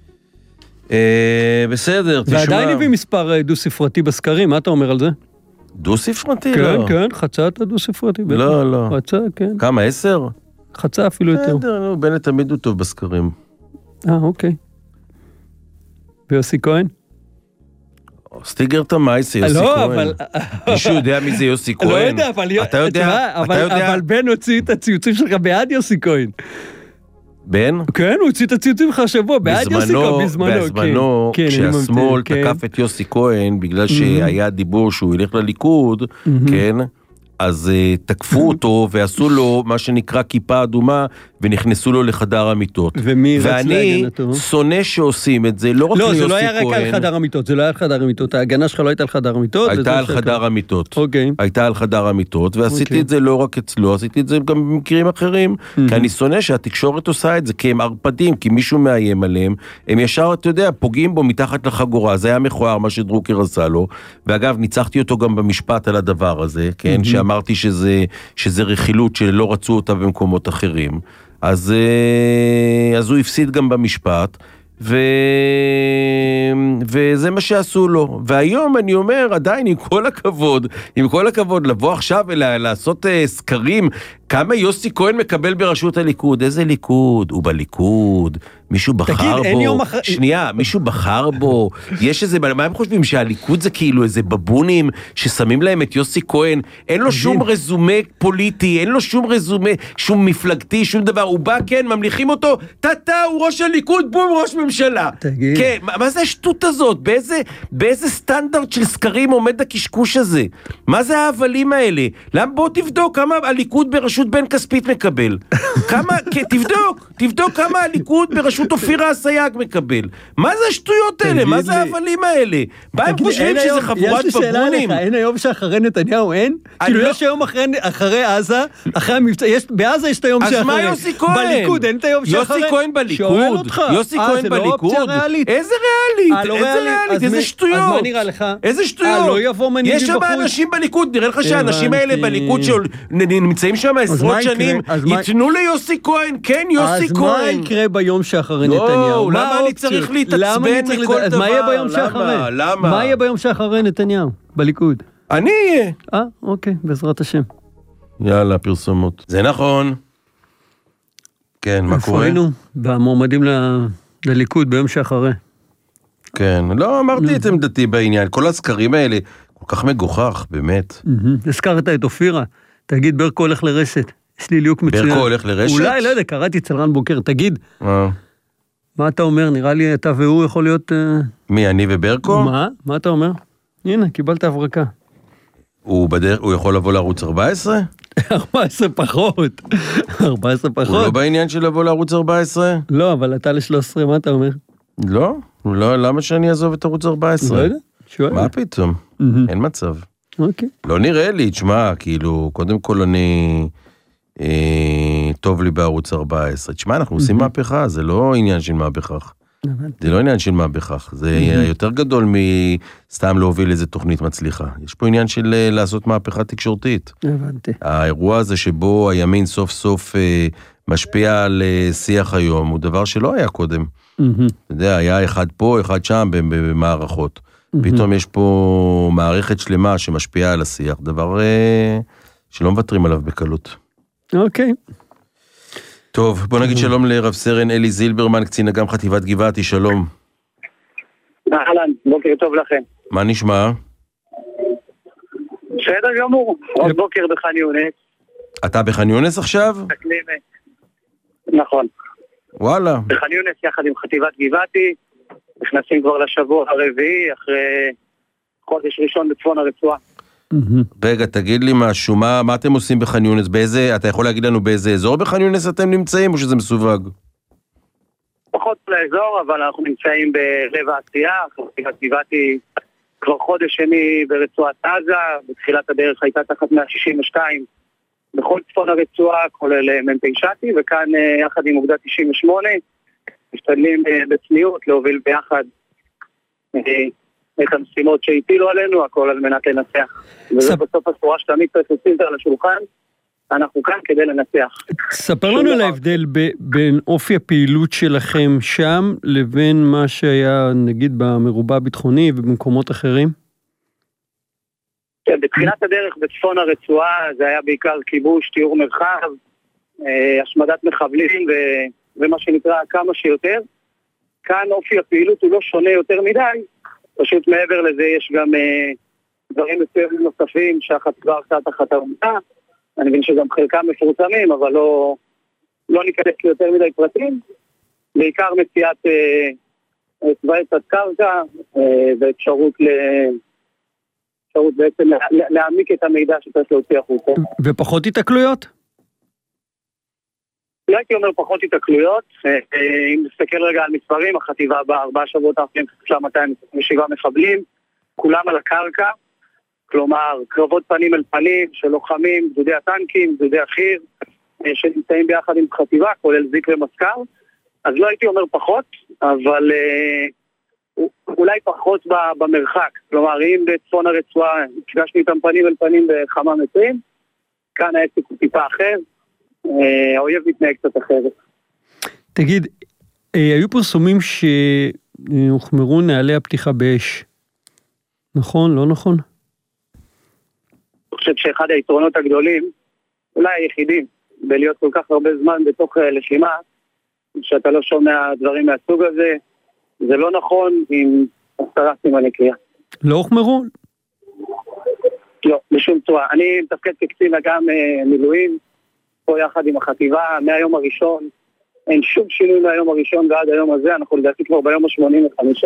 בסדר, תשמע. ועדיין הביא מספר דו-ספרתי בסקרים, מה אתה אומר על זה? דו-ספרתי? כן, לא. כן, חצה את הדו-ספרתי. לא, לא. חצה, כן. כמה, עשר? חצה אפילו יותר. בסדר, בנט תמיד הוא טוב בסקרים. אה, אוקיי. ויוסי כהן? סטיגר תמייס, יוסי כהן. לא, אבל... מישהו יודע מי זה יוסי כהן? לא יודע, אבל... אתה יודע? אבל בן הוציא את הציוצים שלך בעד יוסי כהן. בן? כן, הוא הוציא את הציוצים לך השבוע, בעד יוסי כהן, בזמנו. בזמנו, כשהשמאל תקף את יוסי כהן, בגלל שהיה דיבור שהוא ילך לליכוד, כן? אז uh, תקפו אותו ועשו לו מה שנקרא כיפה אדומה ונכנסו לו לחדר המיטות. ומי רץ להגנתו? ואני שונא שעושים את זה, לא רק לא, ליוסי כהן. לא, זה לא היה רק על חדר המיטות, זה לא היה על חדר המיטות, ההגנה שלך לא הייתה על חדר המיטות. הייתה על חדר המיטות. אוקיי. הייתה על חדר המיטות, ועשיתי את זה לא רק אצלו, עשיתי את זה גם במקרים אחרים, כי אני שונא שהתקשורת עושה את זה, כי הם ערפדים, כי מישהו מאיים עליהם, הם ישר, אתה יודע, פוגעים בו מתחת לחגורה, זה היה מכוער מה שדרוקר עשה לו, ואגב, ניצחתי אותו גם במשפט על הדבר הזה, כן, שאמרתי שזה, שזה רכילות שלא רצו אותה במקומות אחרים, אז, אז הוא הפסיד גם במשפט, ו... וזה מה שעשו לו. והיום אני אומר, עדיין עם כל הכבוד, עם כל הכבוד, לבוא עכשיו ולעשות uh, סקרים, כמה יוסי כהן מקבל בראשות הליכוד? איזה ליכוד? הוא בליכוד, מישהו בחר תגיד, בו. אין יום אחר... שנייה, מישהו בחר בו. יש איזה, מה הם חושבים? שהליכוד זה כאילו איזה בבונים ששמים להם את יוסי כהן, אין לו שום רזומה פוליטי, אין לו שום רזומה, שום מפלגתי, שום דבר. הוא בא, כן, ממליכים אותו, טאטה, הוא ראש הליכוד, בום, ראש ממשלה. תגיד. כן, מה, מה זה השטות הזאת? באיזה, באיזה סטנדרט של סקרים עומד הקשקוש הזה? מה זה ההבלים האלה? למה בוא תבדוק כמה הליכוד בראשות בן כספית מקבל? כמה, תבדוק, תבדוק כמה הליכוד בראשות אופירה הסייג מקבל. מה זה השטויות האלה? מה זה ההבלים האלה? מה הם חושבים שזה חבורת בבונים? אין היום שאחרי נתניהו אין? כאילו יש היום אחרי עזה, אחרי המבצע, בעזה יש את היום שאחרי. אז מה יוסי כהן? בליכוד אין את היום שאחרי. יוסי כהן בליכוד? יוסי כהן בליכוד? איזה ריאלית? איזה ריאלית? איזה שטויות? אז מה נראה לך? איזה שטויות? לא יבוא מנהיג יש שם אנשים בליכוד, נראה לך שהאנשים האלה בליכוד שנמצאים שם עשרות שנים, ייתנו ליוסי כהן, כן יוסי כהן. אז מה יקרה ביום שאחרי נתניהו? למה אני צריך להתעצבן מכל דבר? אז מה יהיה ביום שאחרי? למה? מה יהיה ביום שאחרי נתניהו? בליכוד? אני אהיה. אה, אוקיי, בעזרת השם. יאללה, פרסומות. זה נכון. כן, מה קורה? איפה היינו? במועמדים לליכוד ביום שאחרי. כן, לא אמרתי את עמדתי בעניין. כל הסקרים האלה כל כך מגוחך, באמת. הזכרת את אופירה. תגיד, ברקו הולך לרשת. יש לי ליוק מצוין. ברקו הולך לרשת? אולי, לא יודע, קראתי אצל רן בוקר. תגיד, מה אתה אומר? נראה לי אתה והוא יכול להיות... מי, אני וברקו? מה? מה אתה אומר? הנה, קיבלת הברקה. הוא בדרך, הוא יכול לבוא לערוץ ארבע עשרה? ארבע עשרה פחות. ארבע עשרה פחות. הוא לא בעניין של לבוא לערוץ ארבע עשרה? לא, אבל אתה ל-שלוש עשרה, מה אתה אומר? לא, לא, למה שאני אעזוב את ערוץ ארבע עשרה? לא יודע, שואל. מה פתאום? אין מצב. אוקיי. לא נראה לי, תשמע, כאילו, קודם כל אני... טוב לי בערוץ ארבע עשרה. תשמע, אנחנו עושים מהפכה, זה לא עניין של מה בכך. זה לא עניין של מה בכך. זה יותר גדול מסתם להוביל איזה תוכנית מצליחה. יש פה עניין של לעשות מהפכה תקשורתית. הבנתי. האירוע הזה שבו הימין סוף סוף משפיע על שיח היום, הוא דבר שלא היה קודם. אתה יודע, היה אחד פה, אחד שם במערכות. פתאום יש פה מערכת שלמה שמשפיעה על השיח, דבר שלא מוותרים עליו בקלות. אוקיי. טוב, בוא נגיד שלום לרב סרן אלי זילברמן, קצין אג"ם חטיבת גבעתי, שלום. אהלן, בוקר טוב לכם. מה נשמע? בסדר גמור, עוד בוקר בח'אן יונס. אתה בח'אן יונס עכשיו? נכון. וואלה. בח'אן יונס יחד עם חטיבת גבעתי, נכנסים כבר לשבוע הרביעי, אחרי חודש ראשון בצפון הרצועה. רגע, תגיד לי משהו, מה, מה אתם עושים בח'אן יונס? באיזה, אתה יכול להגיד לנו באיזה אזור בח'אן יונס אתם נמצאים, או שזה מסווג? פחות לאזור, אבל אנחנו נמצאים בלב העשייה, חטיבת גבעתי כבר חודש שני ברצועת עזה, בתחילת הדרך הייתה תחת מאה שישים ושתיים בכל צפון הרצועה, כולל מ"פ שתי, וכאן יחד עם אוגדה תשעים ושמונה, משתדלים בצניעות להוביל ביחד את המשימות שהטילו עלינו, הכל על מנת לנצח. וזה בסוף הסורה שתמיד צריך לשים על השולחן, אנחנו כאן כדי לנצח. ספר לנו על ההבדל בין אופי הפעילות שלכם שם, לבין מה שהיה נגיד במרובע הביטחוני ובמקומות אחרים? בתחילת הדרך בצפון הרצועה זה היה בעיקר כיבוש, תיאור מרחב, השמדת מחבלים ומה שנקרא כמה שיותר. כאן אופי הפעילות הוא לא שונה יותר מדי, פשוט מעבר לזה יש גם דברים מסוימים נוספים שהחטיבה עושה תחת העובדה. אני מבין שגם חלקם מפורסמים, אבל לא, לא ניכנס ליותר מדי פרטים. בעיקר מציאת צבאי תת קרקע ואפשרות ל... אפשרות בעצם להעמיק את המידע שצריך להוציא החוצה. ופחות התקלויות? לא הייתי אומר פחות התקלויות. אם נסתכל רגע על מספרים, החטיבה בארבעה שבועות האחרונים חטפה מאתיים ושבעה מחבלים, כולם על הקרקע. כלומר, קרבות פנים אל פנים של לוחמים, גדודי הטנקים, גדודי החי"ר, שנמצאים ביחד עם חטיבה, כולל זיק ומזכר. אז לא הייתי אומר פחות, אבל אולי פחות במרחק. כלומר, אם בצפון הרצועה פגשנו איתם פנים אל פנים בכמה מטרים, כאן העסק הוא טיפה אחר, האויב מתנהג קצת אחרת. תגיד, היו פרסומים שהוחמרו נעלי הפתיחה באש. נכון? לא נכון? אני חושב שאחד היתרונות הגדולים, אולי היחידים, בלהיות כל כך הרבה זמן בתוך לחימה, שאתה לא שומע דברים מהסוג הזה, זה לא נכון עם עשרה סימני קריאה. לא הוחמרו? לא, בשום צורה. אני מתפקד כקצין אג"ם מילואים, פה יחד עם החטיבה, מהיום הראשון, אין שום שינוי מהיום הראשון ועד היום הזה, אנחנו לדעתי כבר ביום ה-שמונים וחמש,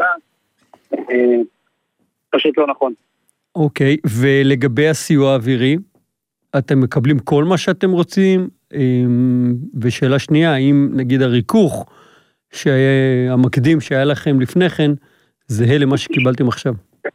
פשוט לא נכון. אוקיי, ולגבי הסיוע האווירי, אתם מקבלים כל מה שאתם רוצים, ושאלה שנייה, האם נגיד הריכוך שהמקדים שהיה לכם לפני כן, זהה למה שקיבלתם עכשיו?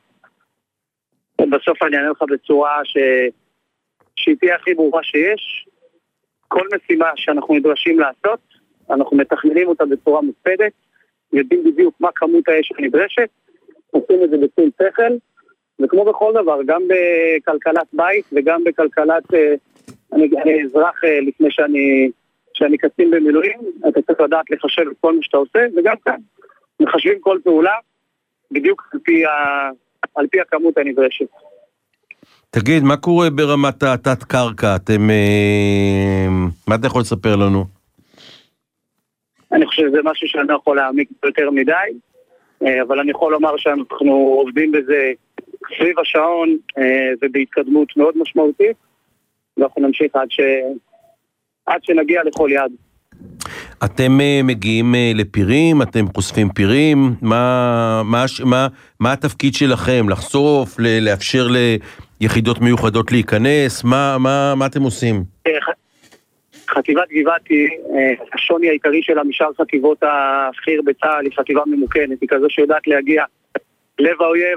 בסוף אני אענה לך בצורה ש... שהיא תהיה הכי ברורה שיש. כל משימה שאנחנו נדרשים לעשות, אנחנו מתכננים אותה בצורה מופקדת, יודעים בדיוק מה כמות האש הנדרשת, עושים את זה בצורה שכל, וכמו בכל דבר, גם בכלכלת בית וגם בכלכלת, אני, אני אזרח לפני שאני, שאני קצין במילואים, אתה צריך לדעת לחשב את כל מה שאתה עושה, וגם כאן, מחשבים כל פעולה, בדיוק על פי, ה, על פי הכמות הנדרשת. תגיד, מה קורה ברמת התת קרקע? אתם, מה אתה יכול לספר לנו? אני חושב שזה משהו שאני לא יכול להעמיק יותר מדי, אבל אני יכול לומר שאנחנו עובדים בזה סביב השעון ובהתקדמות מאוד משמעותית, ואנחנו נמשיך עד, ש... עד שנגיע לכל יד. אתם מגיעים לפירים, אתם חושפים פירים, מה, מה, מה, מה התפקיד שלכם? לחשוף, לאפשר ליחידות מיוחדות להיכנס? מה, מה, מה אתם עושים? חטיבת גבעתי, השוני העיקרי שלה משאר חטיבות החי"ר בצה"ל, היא חטיבה ממוקנת, היא כזו שיודעת להגיע לב האויב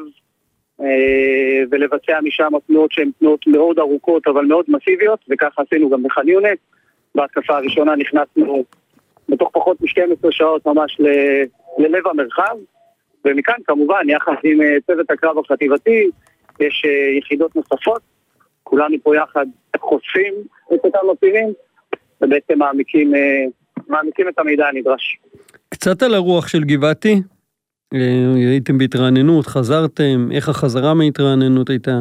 ולבצע משם תנועות שהן תנועות מאוד ארוכות אבל מאוד מסיביות, וככה עשינו גם בח'אן יונס. בהתקפה הראשונה נכנסנו בתוך פחות מ-שתים עשרה שעות ממש ל- ללב המרחב, ומכאן כמובן יחד עם צוות הקרב החטיבתי יש יחידות נוספות, כולנו פה יחד חושפים את אותם הפירים ובעצם מעמיקים, מעמיקים את המידע הנדרש. קצת על הרוח של גבעתי, הייתם בהתרעננות, חזרתם, איך החזרה מהתרעננות הייתה?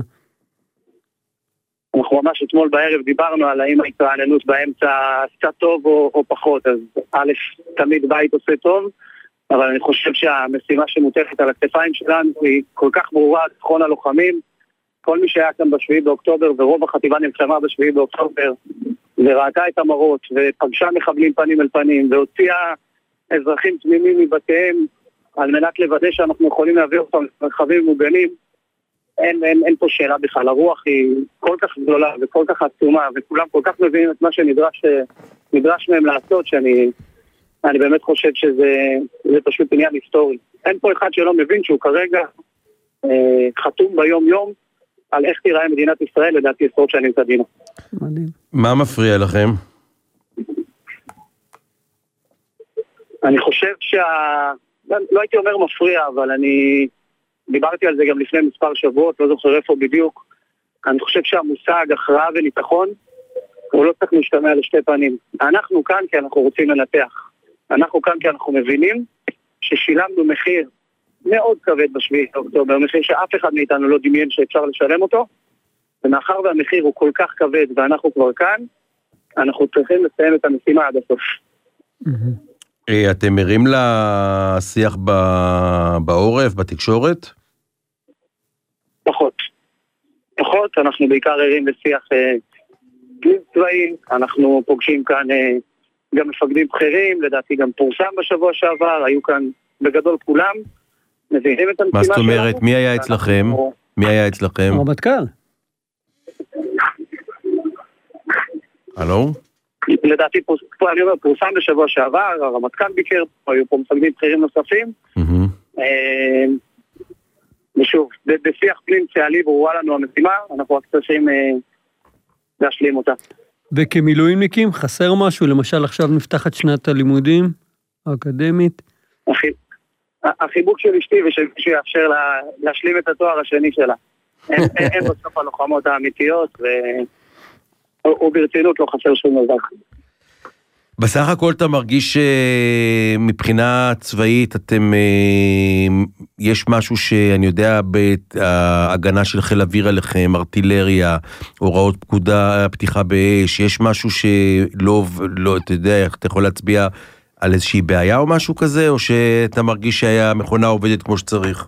אנחנו ממש אתמול בערב דיברנו על האם ההתרעננות באמצע עשתה טוב או, או פחות, אז א', תמיד בית עושה טוב, אבל אני חושב שהמשימה שמוטחת על הכתפיים שלנו היא כל כך ברורה, תכון הלוחמים, כל מי שהיה כאן בשביעי באוקטובר, ורוב החטיבה נלחמה בשביעי באוקטובר, וראתה את המראות, ופגשה מחבלים פנים אל פנים, והוציאה אזרחים תמימים מבתיהם, על מנת לוודא שאנחנו יכולים להביא אותם לרכבים מוגנים, אין, אין, אין פה שאלה בכלל, הרוח היא כל כך גדולה וכל כך עצומה, וכולם כל כך מבינים את מה שנדרש נדרש מהם לעשות, שאני אני באמת חושב שזה זה פשוט עניין היסטורי. אין פה אחד שלא מבין שהוא כרגע אה, חתום ביום יום על איך תיראה מדינת ישראל, לדעתי עשרות שנים קדימה. מדהים. מה מפריע לכם? אני חושב שה... לא הייתי אומר מפריע, אבל אני דיברתי על זה גם לפני מספר שבועות, לא זוכר איפה בדיוק. אני חושב שהמושג הכרעה וניצחון הוא לא צריך להשתמע לשתי פנים. אנחנו כאן כי אנחנו רוצים לנתח. אנחנו כאן כי אנחנו מבינים ששילמנו מחיר מאוד כבד בשביעי באוקטובר, מחיר שאף אחד מאיתנו לא דמיין שאפשר לשלם אותו, ומאחר והמחיר הוא כל כך כבד ואנחנו כבר כאן, אנחנו צריכים לסיים את המשימה עד הסוף. אתם מרים לשיח בעורף, בתקשורת? פחות. פחות, אנחנו בעיקר ערים לשיח פנים צבאי, אנחנו פוגשים כאן גם מפקדים בכירים, לדעתי גם פורסם בשבוע שעבר, היו כאן בגדול כולם, מבינים את המשימה שלנו. מה זאת אומרת, מי היה אצלכם? מי היה אצלכם? הרמטכ"ל. הלו? לדעתי פורסם בשבוע שעבר, הרמטכ"ל ביקר, היו פה מפקדים בכירים נוספים. ושוב, בשיח פנים צה"לי ברורה לנו המשימה, אנחנו רק צריכים להשלים אותה. וכמילואימניקים חסר משהו? למשל עכשיו נפתחת שנת הלימודים האקדמית. החיבוק של אשתי ושמישהו יאפשר להשלים את התואר השני שלה. אין בסוף הלוחמות האמיתיות וברצינות לא חסר שום דבר. בסך הכל אתה מרגיש שמבחינה צבאית אתם, יש משהו שאני יודע, בהגנה של חיל אוויר עליכם, ארטילריה, הוראות פקודה, פתיחה באש, יש משהו שלא, לא, אתה יודע, אתה יכול להצביע על איזושהי בעיה או משהו כזה, או שאתה מרגיש שהמכונה עובדת כמו שצריך?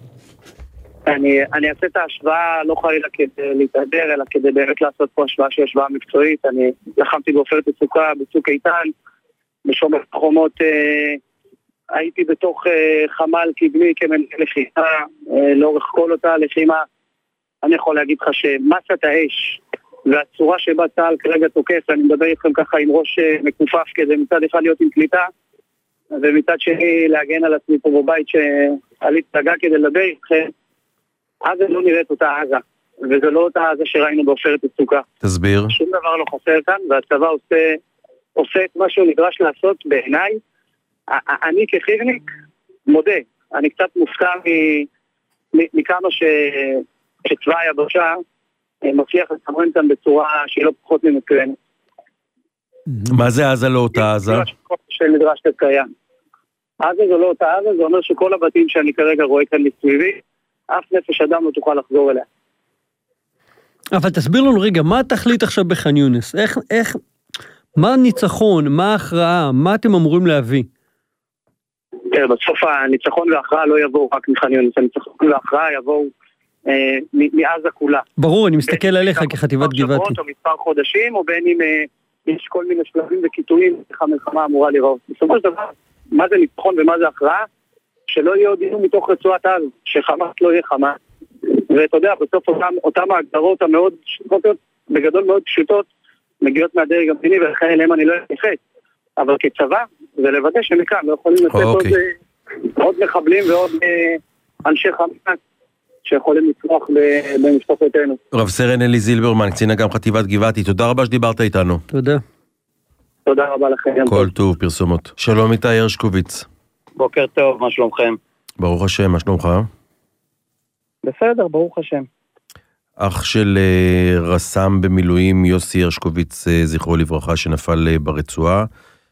אני, אני אעשה את ההשוואה, לא חלילה כדי להתהדר, אלא כדי באמת לעשות פה השוואה שהיא השוואה מקצועית. אני לחמתי בעופרת יצוקה, בצוק איתן, בשומר חומות, אה, הייתי בתוך אה, חמ"ל קדמי כמנהל לחימה, אה, לאורך כל אותה לחימה. אני יכול להגיד לך שמסת האש והצורה שבה צה"ל כרגע תוקף, אני מדבר איתכם ככה עם ראש אה, מקופף כזה, מצד אחד להיות עם קליטה, ומצד שני להגן על עצמי פה בבית שעלית תגע כדי לדבר איתכם. עזה לא נראית אותה עזה, וזה לא אותה עזה שראינו בעופרת יצוקה. תסביר. שום דבר לא חסר כאן, והצבא עושה, עושה את מה שהוא נדרש לעשות בעיניי. אני כחירניק מודה, אני קצת מופתע מכמה ש... שצבא היבשה מצליח לתמרן כאן בצורה שהיא לא פחות ממקרנת. מה זה עזה לא אותה עזה? שנדרש לקיים. עזה זה לא אותה עזה, זה אומר שכל הבתים שאני כרגע רואה כאן מסביבי, אף נפש אדם לא תוכל לחזור אליה. אבל תסביר לנו רגע, מה התכלית עכשיו בח'אן יונס? איך, איך, מה הניצחון, מה ההכרעה, מה אתם אמורים להביא? תראה, בסוף הניצחון וההכרעה לא יבואו רק מח'אן יונס, הניצחון וההכרעה יבואו אה, מעזה כולה. ברור, אני מסתכל עליך כחטיבת גבעתי. או מספר חודשים, או בין אם אה, יש כל מיני שלבים וקיטויים, איך המלחמה אמורה לראות. בסופו של דבר, מה זה ניצחון ומה זה הכרעה? שלא יהיה עוד איום מתוך רצועת עזה, שחמאס לא יהיה חמאס. ואתה יודע, בסוף אותם, אותם ההגדרות המאוד פשוטות, בגדול מאוד פשוטות, מגיעות מהדרג המדיני, ולכן אליהם אני לא אתייחס. אבל כצבא, זה לוודא שמכאן לא יכולים לצאת עוד, עוד מחבלים ועוד אנשי חמאס שיכולים לצרוח במשפחותינו. רב סרן אלי זילברמן, קצין אג"ם חטיבת גבעתי, תודה רבה שדיברת איתנו. תודה. תודה רבה לכם. כל טוב, פרסומות. שלום איתי הרשקוביץ. בוקר טוב, מה שלומכם? ברוך השם, מה שלומך? בסדר, ברוך השם. אח של רס"מ במילואים יוסי הרשקוביץ, זכרו לברכה, שנפל ברצועה.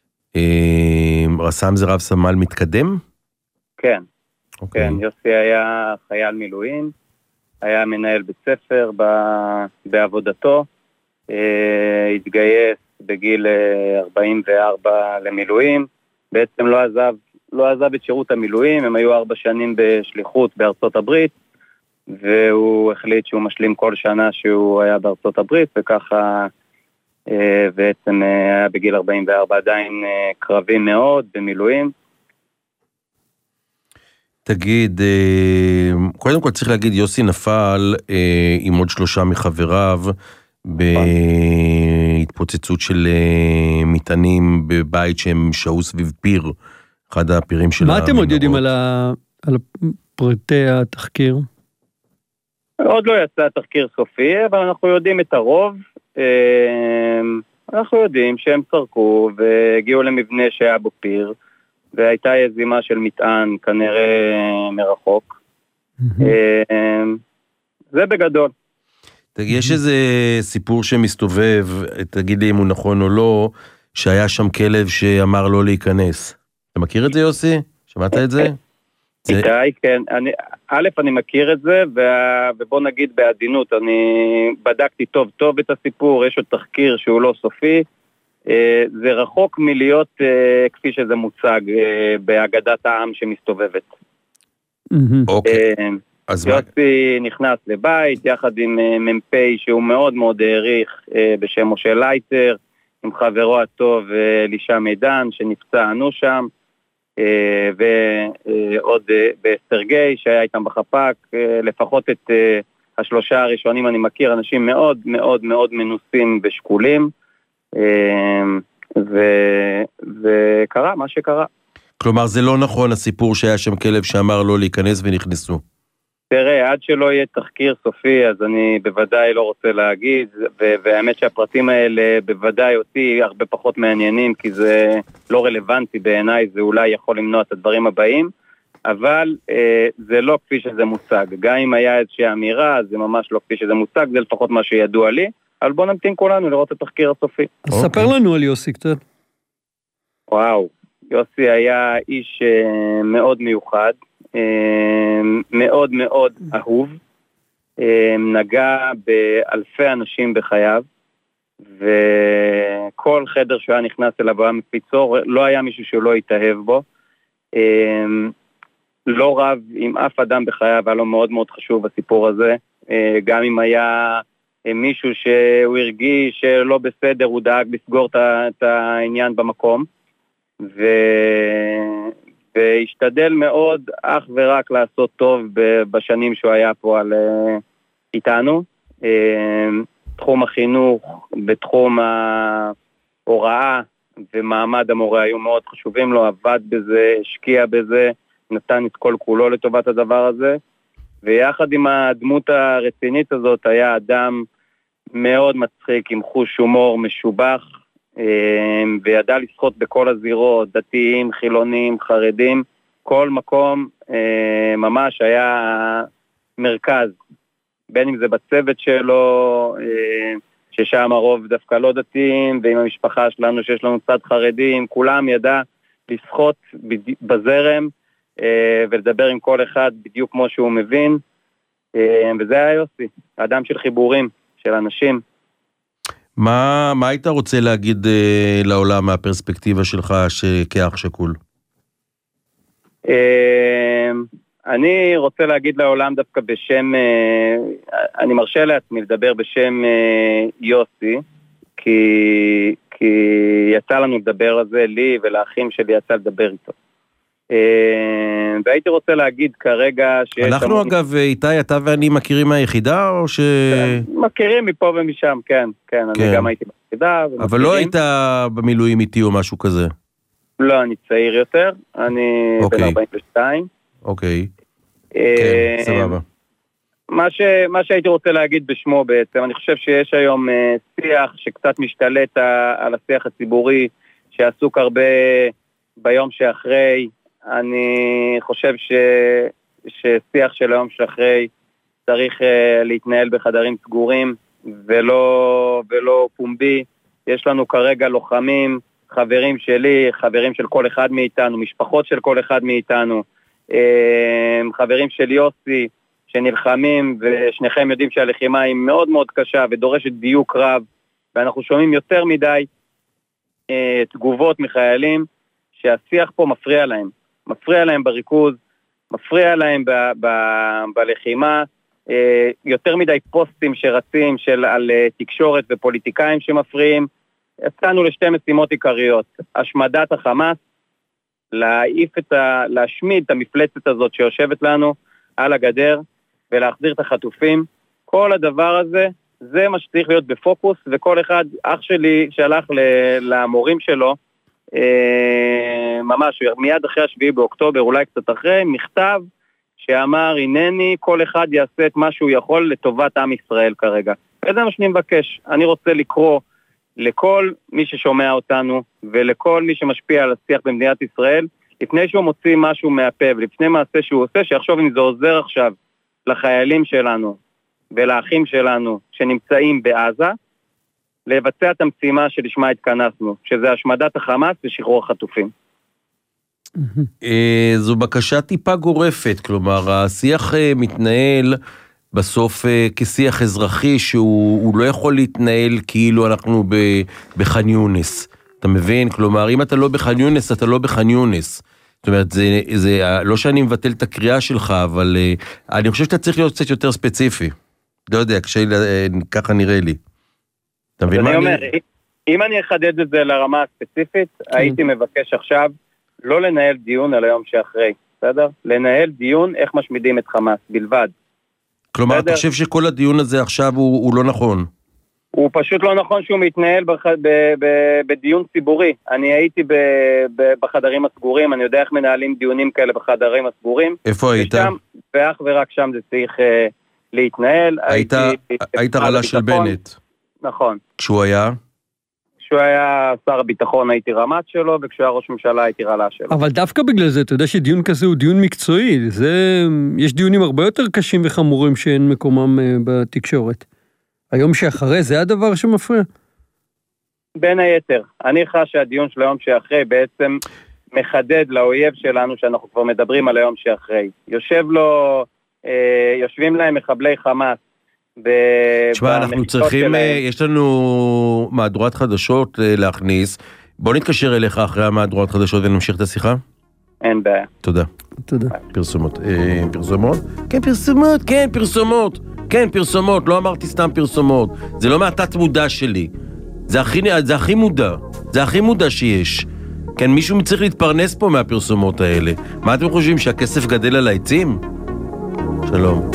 רס"מ זה רב סמל מתקדם? כן, okay. כן, יוסי היה חייל מילואים, היה מנהל בית ספר בעבודתו, התגייס בגיל ארבעים וארבע למילואים, בעצם לא עזב, לא עזב את שירות המילואים, הם היו ארבע שנים בשליחות בארצות הברית, והוא החליט שהוא משלים כל שנה שהוא היה בארצות הברית, וככה בעצם היה בגיל ארבעים וארבע עדיין קרבי מאוד במילואים. תגיד, קודם כל צריך להגיד, יוסי נפל עם עוד שלושה מחבריו בהתפוצצות של מטענים בבית שהם שהו סביב פיר, אחד הפירים של המנהרות. מה אתם עוד יודעים על פרטי התחקיר? עוד לא יצא תחקיר סופי, אבל אנחנו יודעים את הרוב. אנחנו יודעים שהם סרקו והגיעו למבנה שהיה בו פיר, והייתה יזימה של מטען כנראה מרחוק. זה בגדול. יש איזה סיפור שמסתובב, תגיד לי אם הוא נכון או לא, שהיה שם כלב שאמר לא להיכנס. אתה מכיר את זה, יוסי? שמעת את זה? איתי, כן. א', אני מכיר את זה, ובוא נגיד בעדינות, אני בדקתי טוב טוב את הסיפור, יש עוד תחקיר שהוא לא סופי, זה רחוק מלהיות כפי שזה מוצג באגדת העם שמסתובבת. אוקיי. יוסי נכנס לבית יחד עם ממפי שהוא מאוד מאוד העריך בשם משה לייטר, עם חברו הטוב אלישע מידן שנפצע ענו שם, ועוד בסרגי שהיה איתם בחפ"ק. לפחות את השלושה הראשונים אני מכיר, אנשים מאוד מאוד מאוד מנוסים בשקולים, וקרה מה שקרה. כלומר זה לא נכון הסיפור שהיה שם כלב שאמר לא להיכנס ונכנסו? תראה, עד שלא יהיה תחקיר סופי, אז אני בוודאי לא רוצה להגיד, והאמת שהפרטים האלה בוודאי אותי הרבה פחות מעניינים, כי זה לא רלוונטי בעיניי, זה אולי יכול למנוע את הדברים הבאים, אבל אה, זה לא כפי שזה מוצג. גם אם היה איזושהי אמירה, זה ממש לא כפי שזה מוצג, זה לפחות מה שידוע לי, אבל בוא נמתין כולנו לראות את התחקיר הסופי. ספר לנו על יוסי קצת. וואו, יוסי היה איש אה, מאוד מיוחד, מאוד מאוד אהוב, נגע באלפי אנשים בחייו, וכל חדר שהוא היה נכנס אליו היה מפיצור, לא היה מישהו שלא התאהב בו, לא רב עם אף אדם בחייו, היה לו מאוד מאוד חשוב הסיפור הזה, גם אם היה מישהו שהוא הרגיש שלא בסדר, הוא דאג לסגור את העניין במקום, ו... והשתדל מאוד אך ורק לעשות טוב בשנים שהוא היה פה על איתנו. תחום החינוך, בתחום ההוראה ומעמד המורה היו מאוד חשובים לו, עבד בזה, השקיע בזה, נתן את כל כולו לטובת הדבר הזה, ויחד עם הדמות הרצינית הזאת היה אדם מאוד מצחיק, עם חוש הומור משובח, וידע לשחות בכל הזירות, דתיים, חילונים, חרדים, כל מקום ממש היה מרכז, בין אם זה בצוות שלו, ששם הרוב דווקא לא דתיים, ועם המשפחה שלנו שיש לנו קצת חרדים, כולם ידע לשחות בזרם, ולדבר עם כל אחד בדיוק כמו שהוא מבין, וזה היה יוסי, האדם של חיבורים, של אנשים. מה, מה היית רוצה להגיד אה, לעולם מהפרספקטיבה שלך כאח שכול? אה, אני רוצה להגיד לעולם דווקא בשם, אה, אני מרשה לעצמי לדבר בשם אה, יוסי, כי, כי יצא לנו לדבר על זה, לי ולאחים שלי יצא לדבר איתו. אה, והייתי רוצה להגיד כרגע שיש... אנחנו המון... אגב, איתי, אתה ואני מכירים מהיחידה או ש... מכירים מפה ומשם, כן, כן, כן. אני גם הייתי ביחידה. אבל ומכירים. לא היית במילואים איתי או משהו כזה? לא, אני צעיר יותר, אני אוקיי. בן ארבעים ושתיים. אוקיי, אה, כן, סבבה. מה, ש... מה שהייתי רוצה להגיד בשמו בעצם, אני חושב שיש היום אה, שיח שקצת משתלט על השיח הציבורי, שעסוק הרבה ביום שאחרי, אני חושב ש... ששיח של היום שאחרי צריך uh, להתנהל בחדרים סגורים ולא, ולא פומבי. יש לנו כרגע לוחמים, חברים שלי, חברים של כל אחד מאיתנו, משפחות של כל אחד מאיתנו, uh, חברים של יוסי שנלחמים, ושניכם יודעים שהלחימה היא מאוד מאוד קשה ודורשת דיוק רב, ואנחנו שומעים יותר מדי uh, תגובות מחיילים שהשיח פה מפריע להם. מפריע להם בריכוז, מפריע להם ב, ב, בלחימה, אה, יותר מדי פוסטים שרצים של, על אה, תקשורת ופוליטיקאים שמפריעים. יצאנו לשתי משימות עיקריות, השמדת החמאס, להעיף את ה, להשמיד את המפלצת הזאת שיושבת לנו על הגדר, ולהחזיר את החטופים. כל הדבר הזה, זה מה שצריך להיות בפוקוס, וכל אחד, אח שלי שהלך למורים שלו, ממש מיד אחרי השביעי באוקטובר, אולי קצת אחרי, מכתב שאמר, הנני, כל אחד יעשה את מה שהוא יכול לטובת עם ישראל כרגע. וזה מה שאני מבקש. אני רוצה לקרוא לכל מי ששומע אותנו, ולכל מי שמשפיע על השיח במדינת ישראל, לפני שהוא מוציא משהו מהפה, ולפני מעשה שהוא עושה, שיחשוב אם זה עוזר עכשיו לחיילים שלנו, ולאחים שלנו שנמצאים בעזה, לבצע את המשימה שלשמה התכנסנו, שזה השמדת החמאס ושחרור החטופים. זו בקשה טיפה גורפת, כלומר, השיח מתנהל בסוף כשיח אזרחי, שהוא לא יכול להתנהל כאילו אנחנו בח'אן יונס. אתה מבין? כלומר, אם אתה לא בח'אן יונס, אתה לא בח'אן יונס. זאת אומרת, זה, זה, לא שאני מבטל את הקריאה שלך, אבל אני חושב שאתה צריך להיות קצת יותר ספציפי. לא יודע, ככה נראה לי. אתה מבין מה אני אומר? אם אני אחדד את זה לרמה הספציפית, הייתי מבקש עכשיו לא לנהל דיון על היום שאחרי, בסדר? לנהל דיון איך משמידים את חמאס, בלבד. כלומר, אתה חושב שכל הדיון הזה עכשיו הוא, הוא לא נכון? הוא פשוט לא נכון שהוא מתנהל בח... ב... ב... בדיון ציבורי. אני הייתי ב... ב... בחדרים הסגורים, אני יודע איך מנהלים דיונים כאלה בחדרים הסגורים. איפה היית? ושם, ואך ורק שם זה צריך uh, להתנהל. היית, הייתי... היית רלה של בנט. נכון. כשהוא היה? כשהוא היה שר הביטחון הייתי רמת שלו, וכשהוא היה ראש ממשלה הייתי רלה שלו. אבל דווקא בגלל זה, אתה יודע שדיון כזה הוא דיון מקצועי, זה... יש דיונים הרבה יותר קשים וחמורים שאין מקומם בתקשורת. היום שאחרי זה הדבר שמפריע? בין היתר. אני חש שהדיון של היום שאחרי בעצם מחדד לאויב שלנו שאנחנו כבר מדברים על היום שאחרי. יושב לו, אה, יושבים להם מחבלי חמאס, תשמע, אנחנו צריכים, יש לנו מהדורת חדשות להכניס, בוא נתקשר אליך אחרי המהדורת חדשות ונמשיך את השיחה. אין בעיה. תודה. תודה. פרסומות. פרסומות? כן, פרסומות, כן, פרסומות. כן, פרסומות, לא אמרתי סתם פרסומות. זה לא מהתת מודע שלי. זה הכי, זה הכי מודע. זה הכי מודע שיש. כן, מישהו צריך להתפרנס פה מהפרסומות האלה. מה אתם חושבים, שהכסף גדל על העצים? שלום.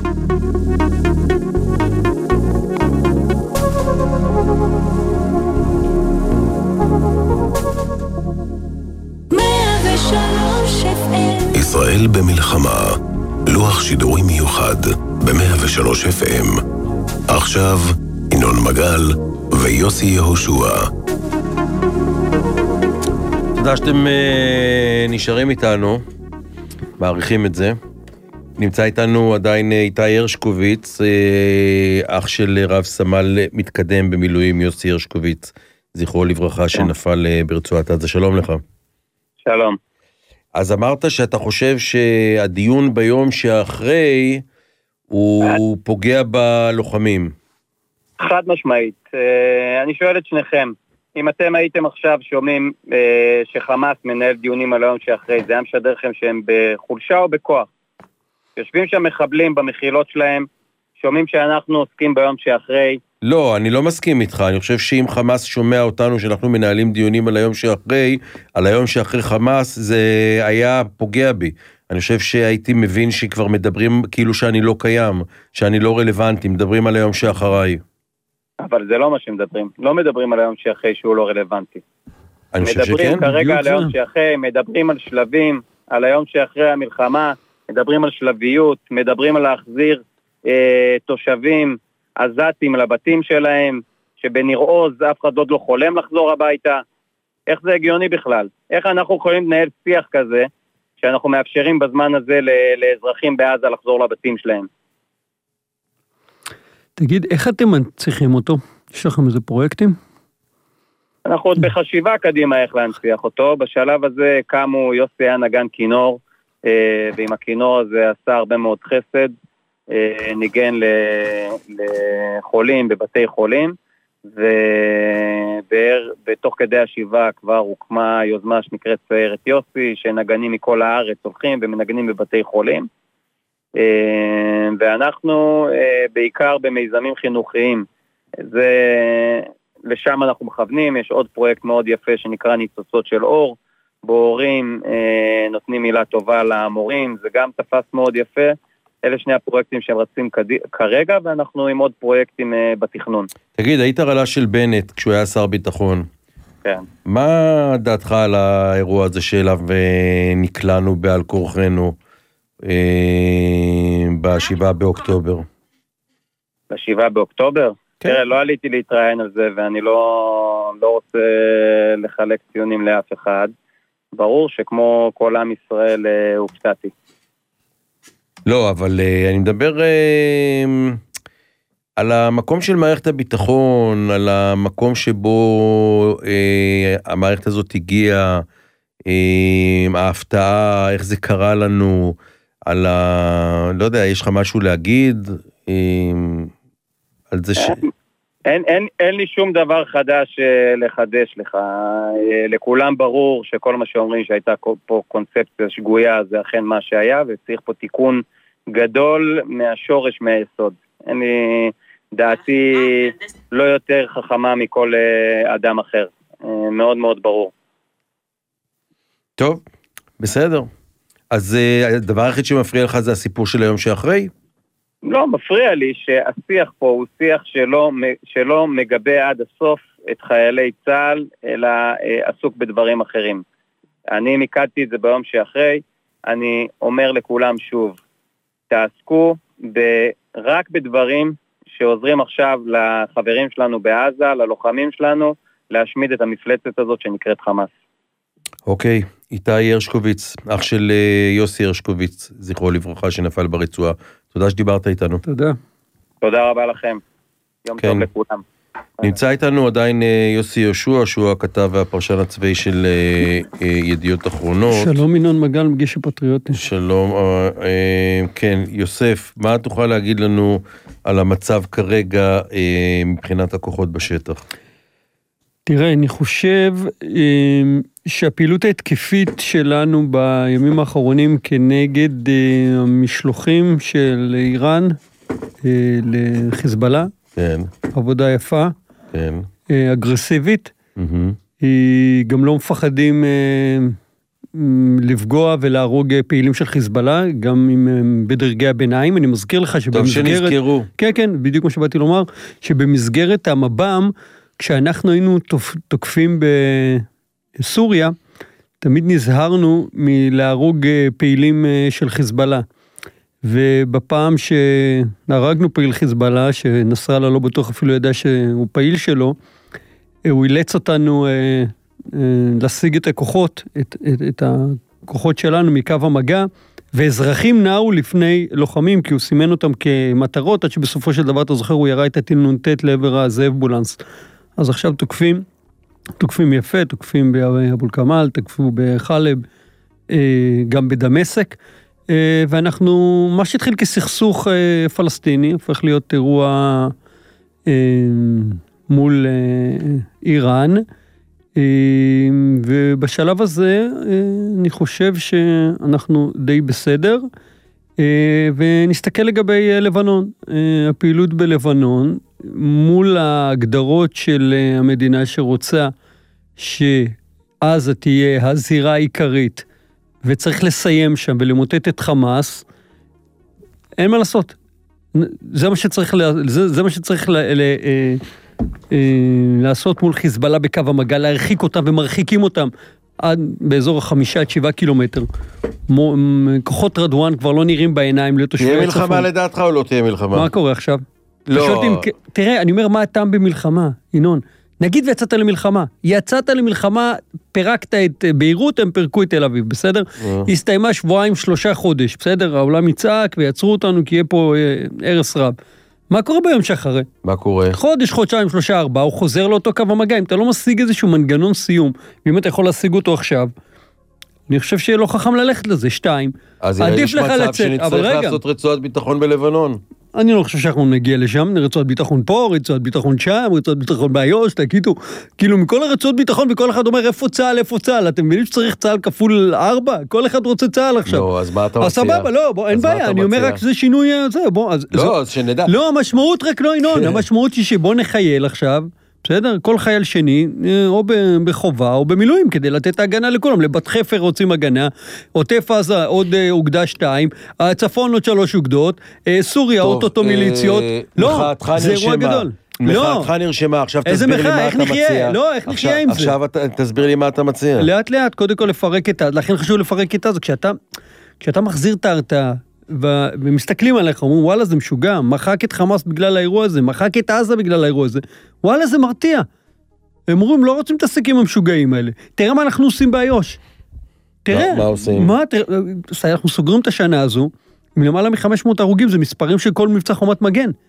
ישראל במלחמה, לוח שידורי מיוחד ב-מאה ושלוש אף אם. עכשיו ינון מגל ויוסי יהושע. תודה שאתם אה, נשארים איתנו, מעריכים את זה. נמצא איתנו עדיין איתי הרשקוביץ, אה, אח של רב סמל מתקדם במילואים יוסי הרשקוביץ, זכרו לברכה, שנפל אה, ברצועת עזה. שלום לך. שלום. אז אמרת שאתה חושב שהדיון ביום שאחרי הוא פוגע בלוחמים. חד משמעית. אני שואל את שניכם, אם אתם הייתם עכשיו שומעים שחמאס מנהל דיונים על היום שאחרי, זה היה משדר לכם שהם בחולשה או בכוח? יושבים שם מחבלים במחילות שלהם, שומעים שאנחנו עוסקים ביום שאחרי. לא, אני לא מסכים איתך, אני חושב שאם חמאס שומע אותנו שאנחנו מנהלים דיונים על היום שאחרי, על היום שאחרי חמאס, זה היה פוגע בי. אני חושב שהייתי מבין שכבר מדברים כאילו שאני לא קיים, שאני לא רלוונטי, מדברים על היום שאחריי. אבל זה לא מה שמדברים, לא מדברים על היום שאחרי שהוא לא רלוונטי. אני חושב שכן. מדברים כרגע על היום שאחרי, מדברים על שלבים, על היום שאחרי המלחמה, מדברים על שלביות, מדברים על להחזיר אה, תושבים, עזתים לבתים שלהם, שבניר עוז אף אחד עוד לא חולם לחזור הביתה. איך זה הגיוני בכלל? איך אנחנו יכולים לנהל שיח כזה, שאנחנו מאפשרים בזמן הזה לאזרחים בעזה לחזור לבתים שלהם? תגיד, איך אתם מנציחים אותו? יש לכם איזה פרויקטים? אנחנו עוד בחשיבה קדימה איך להנציח אותו. בשלב הזה קמו יוסי היה נגן כינור, ועם הכינור הזה עשה הרבה מאוד חסד, ניגן לחולים בבתי חולים, ובתוך כדי השיבה כבר הוקמה יוזמה שנקראת סיירת יוסי, שנגנים מכל הארץ הולכים ומנגנים בבתי חולים, ואנחנו בעיקר במיזמים חינוכיים, זה, לשם אנחנו מכוונים. יש עוד פרויקט מאוד יפה שנקרא ניצוצות של אור, בו הורים נותנים מילה טובה למורים, זה גם תפס מאוד יפה. אלה שני הפרויקטים שהם רצים כרגע, ואנחנו עם עוד פרויקטים בתכנון. תגיד, היית רלה של בנט כשהוא היה שר ביטחון. כן. מה דעתך על האירוע הזה שאליו נקלענו בעל כורחנו בשבעה באוקטובר? בשבעה באוקטובר? כן. תראה, לא עליתי להתראיין על זה, ואני לא, לא רוצה לחלק ציונים לאף אחד. ברור שכמו כל עם ישראל הופתעתי. לא, אבל אני מדבר, על המקום של מערכת הביטחון, על המקום שבו אה, המערכת הזאת הגיעה, אה, ההפתעה, איך זה קרה לנו, על ה... לא יודע, יש לך משהו להגיד אה, על זה ש... אין, אין, אין לי שום דבר חדש לחדש לך. לכולם ברור שכל מה שאומרים שהייתה פה קונספציה שגויה זה אכן מה שהיה, וצריך פה תיקון גדול מהשורש, מהיסוד. אין לי דעתי לא יותר חכמה מכל אדם אחר. מאוד מאוד ברור. טוב, בסדר. אז הדבר היחיד שמפריע לך זה הסיפור של היום שאחרי? לא, מפריע לי שהשיח פה הוא שיח שלא, שלא מגבה עד הסוף את חיילי צה"ל, אלא עסוק בדברים אחרים. אני מיקדתי את זה ביום שאחרי, אני אומר לכולם שוב, תעסקו ב- רק בדברים שעוזרים עכשיו לחברים שלנו בעזה, ללוחמים שלנו, להשמיד את המפלצת הזאת שנקראת חמאס. אוקיי, איתי הרשקוביץ, אח של יוסי הרשקוביץ, זכרו לברכה, שנפל ברצועה. תודה שדיברת איתנו. תודה. תודה רבה לכם. יום כן. טוב לכולם. נמצא איתנו עדיין יוסי יהושע, שהוא הכתב והפרשן הצבאי של ידיעות אחרונות. שלום ינון מגל, מגיש הפטריוטי. שלום, כן, יוסף, מה תוכל להגיד לנו על המצב כרגע מבחינת הכוחות בשטח? תראה, אני חושב שהפעילות ההתקפית שלנו בימים האחרונים כנגד המשלוחים של איראן לחיזבאללה, כן. עבודה יפה, כן. אגרסיבית, Mm-hmm. גם לא מפחדים לפגוע ולהרוג פעילים של חיזבאללה, גם עם בדרגי הביניים. אני מזכיר לך שבמסגרת... טוב שנזכרו. כן, כן, בדיוק מה שבאתי לומר, שבמסגרת המב"ם, כשאנחנו היינו תוקפים בסוריה, תמיד נזהרנו מלהרוג פעילים של חיזבאללה. ובפעם שהרגנו פעיל חיזבאללה, שנסראללה לא בטוח אפילו ידע שהוא פעיל שלו, הוא אילץ אותנו אה, אה, להשיג את הכוחות, את, את, את הכוחות שלנו מקו המגע, ואזרחים נעו לפני לוחמים, כי הוא סימן אותם כמטרות, עד שבסופו של דבר, אתה זוכר, הוא ירה את הטיל נ"ט לעבר הזאב בולנס. אז עכשיו תוקפים, תוקפים יפה, תוקפים באבו כמאל, תקפו בחלב, אה, גם בדמשק, אה, ואנחנו, מה שהתחיל כסכסוך אה, פלסטיני, הופך להיות אירוע אה, מול אה, איראן, אה, ובשלב הזה אה, אני חושב שאנחנו די בסדר, אה, ונסתכל לגבי אה, לבנון, אה, הפעילות בלבנון, מול ההגדרות של אה, המדינה שרוצה שעזה תהיה הזירה העיקרית, וצריך לסיים שם ולמוטט את חמאס, אין מה לעשות. זה מה שצריך, זה, זה מה שצריך ל, ל, אה, אה, לעשות מול חיזבאללה בקו המגע, להרחיק אותם ומרחיקים אותם עד באזור החמישה עד שבעה קילומטר. מו, כוחות רדואן כבר לא נראים בעיניים לתושבי הצפון. תהיה מלחמה לדעתך או לא תהיה מלחמה? מה קורה עכשיו? לא. אם, תראה, אני אומר, מה הטעם במלחמה, ינון? נגיד ויצאת למלחמה, יצאת למלחמה, פירקת את ביירות, הם פירקו את תל אביב, בסדר? הסתיימה שבועיים, שלושה חודש, בסדר? העולם יצעק ויצרו אותנו כי יהיה פה הרס רב. מה קורה ביום שאחרי? מה קורה? חודש, חודשיים, שלושה, ארבעה, הוא חוזר לאותו קו המגע, אם אתה לא משיג איזשהו מנגנון סיום, ואם אתה יכול להשיג אותו עכשיו, אני חושב שיהיה לא חכם ללכת לזה, שתיים. אז יש מצב שנצטרך לעשות רצועת ביטחון בלבנון. אני לא חושב שאנחנו נגיע לשם, רצועת ביטחון פה, רצועת ביטחון שם, רצועת ביטחון באיו"ש, תגידו, כאילו מכל הרצועות ביטחון, וכל אחד אומר איפה צה"ל, איפה צה"ל, אתם מבינים שצריך צה"ל כפול ארבע? כל אחד רוצה צה"ל עכשיו. לא, אז מה אתה מציע? אז סבבה, לא, בוא, אין בעיה, אני אומר רק שזה שינוי, זה, בוא, אז... לא, אז שנדע. לא, המשמעות רק לא ינון, המשמעות היא שבוא נחייל עכשיו, בסדר? כל חייל שני, או בחובה, או במילואים, כדי לתת הגנה לכולם. לבת חפר רוצים הגנה, עוטף עזה עוד אוגדה שתיים, הצפון עוד שלוש אוגדות, סוריה עוד אותו מיליציות. לא, זה אירוע גדול. מחאתך נרשמה, עכשיו תסביר לי מה אתה מציע. לא, איך נחיה עם זה? עכשיו תסביר לי מה אתה מציע. לאט לאט, קודם כל לפרק את זה, לכן חשוב לפרק את זה, כשאתה מחזיר את ההרתעה, ומסתכלים עליך, אומרים, וואלה, זה משוגע, מחק את חמאס בגלל האירוע הזה, מחק את עזה בגלל האירוע הזה, וואלה, זה מרתיע. הם אומרים, לא רוצים להתעסק עם המשוגעים האלה. תראה מה אנחנו עושים באיו"ש. תראה. מה עושים? מה, תראה, אנחנו סוגרים את השנה הזו, עם למעלה מ-חמש מאות הרוגים, זה מספרים של כל מבצע חומת מגן.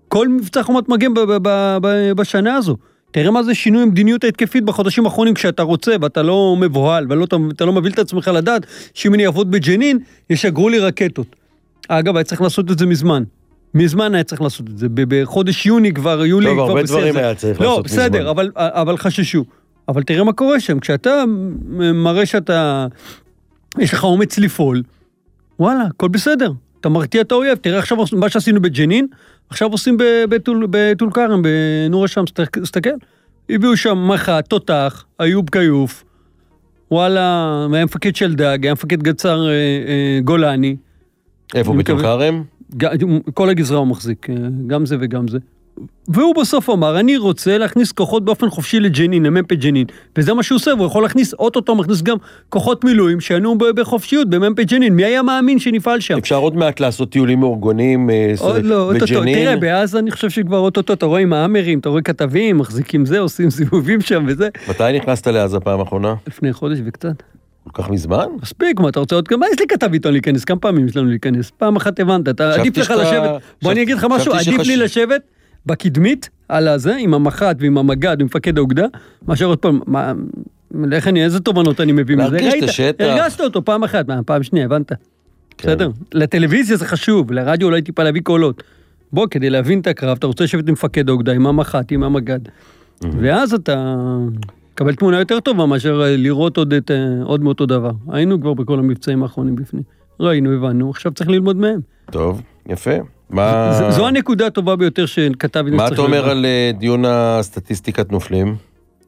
כל מבצע חומת מגן ב- ב- ב- ב- בשנה הזו. תראה מה זה שינוי המדיניות ההתקפית בחודשים האחרונים, כשאתה רוצה ואתה לא מבוהל, ואתה לא מביא את עצמך לדעת, שאם אני אעבוד בג'נין, ישגרו לי רקטות. אגב, היה צריך לעשות את זה מזמן. מזמן היה צריך לעשות את זה. בחודש יוני כבר, יולי כבר בסדר. טוב, הרבה דברים היה צריך לעשות מזמן. לא, בסדר, אבל, אבל חששו. אבל תראה מה קורה שם, כשאתה מראה שאתה, יש לך אומץ לפעול, וואלה, הכל בסדר. אתה מרתיע את האויב. תראה עכשיו מה שעשינו בג'נין, עכשיו עושים בטול כרם, בנור השם, סתכל. הביאו שם מח"ט, תותח, איוב כיוף, וואלה, היה מפקד של דג, היה מפקד גצר אה, אה, גולני. איפה בטול כרם? כל הגזרה הוא מחזיק, גם זה וגם זה. והוא בסוף אמר, אני רוצה להכניס כוחות באופן חופשי לג'נין, לממפה ג'נין, וזה מה שהוא עושה, הוא יכול להכניס, אוטוטו מכניס גם כוחות מילואים, שענו בחופשיות בממפה ג'נין, מי היה מאמין שנפעל שם? אפשר עוד מעט לעשות טיולים מאורגונים בג'נין? תראה, בעזה אני חושב שכבר אוטוטו, אתה רואה עם האמרים, אתה רואה כתבים, מחזיקים זה, עושים סיבובים שם וזה. מתי נכנסת לעזה פעם האחרונה? לפני חודש וקצת. כל כך מזמן? מספיק, מה אתה רוצה עוד כמה? יש לי כתב איתו להיכנס, כמה פעמים יש לנו להיכנס? פעם אחת הבנת, אתה עדיף לך לשבת, בוא אני אגיד לך משהו, עדיף לי לשבת בקדמית, על הזה, עם המח"ט ועם המג"ד, עם מפקד האוגדה, מאשר עוד פעם, איך אני, איזה תובנות אני מביא מזה? להרגיש את השטח. הרגשת אותו פעם אחת, פעם שנייה, הבנת? בסדר? לטלוויזיה זה חשוב, לרדיו אולי טיפה להביא קולות. בוא, כדי להבין את הקרב, אתה רוצה לשבת עם מפקד האוגדה, עם המח"ט, עם המג"ד. ואז אתה קבל תמונה יותר טובה, מאשר לראות עוד, את, עוד מאותו דבר. היינו כבר בכל המבצעים האחרונים בפנים. ראינו, הבנו, עכשיו צריך ללמוד מהם. טוב, יפה. מה... זו הנקודה הטובה ביותר שכתב... מה אתה אומר על דיון הסטטיסטיקת נופלים?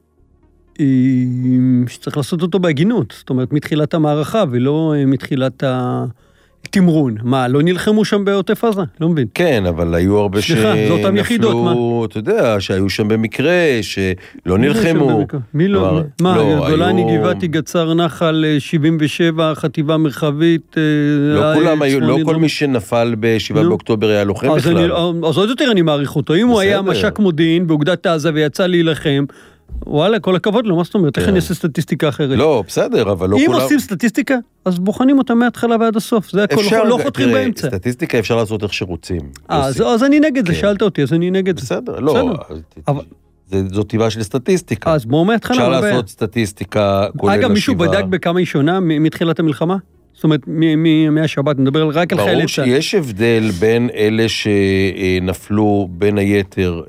שצריך לעשות אותו בהגינות, זאת אומרת, מתחילת המערכה, ולא מתחילת התמרון. מה, לא נלחמו שם בעוטף עזה? לא מבין. כן, אבל היו הרבה שנפלו, אתה יודע, שהיו שם במקרה, שלא נלחמו. מי לא? מה, גולני, גבעתי, גצר נחל, שבעים ושבע, חטיבה מרחבית. לא כל מי שנפל בשבעה באוקטובר היה לוחם בכלל. אז עוד יותר אני מעריך אותו. אם הוא היה משק מודיעין באוגדת עזה ויצא להילחם, וואלה, כל הכבוד לו, מה זאת אומרת? איך אני אעשה סטטיסטיקה אחרת? לא, בסדר, אבל לא כולם... אם עושים סטטיסטיקה, אז בוחנים אותה מההתחלה ועד הסוף. זה הכל, לא חותכים באמצע. סטטיסטיקה אפשר לעשות איך שרוצים. אז אני נגד זה, שאלת אותי, אז אני נגד זה. בסדר, לא. זו טבעה של סטטיסטיקה. אז בואו מההתחלה. אפשר לעשות סטטיסטיקה כולל השיבה. אגב, מישהו בדק בכמה היא שונה מתחילת המלחמה? זאת אומרת, מהשבת, נדבר רק על חיילי צה"ל. ברור שיש הבדל בין אלה שנפלו בין היתר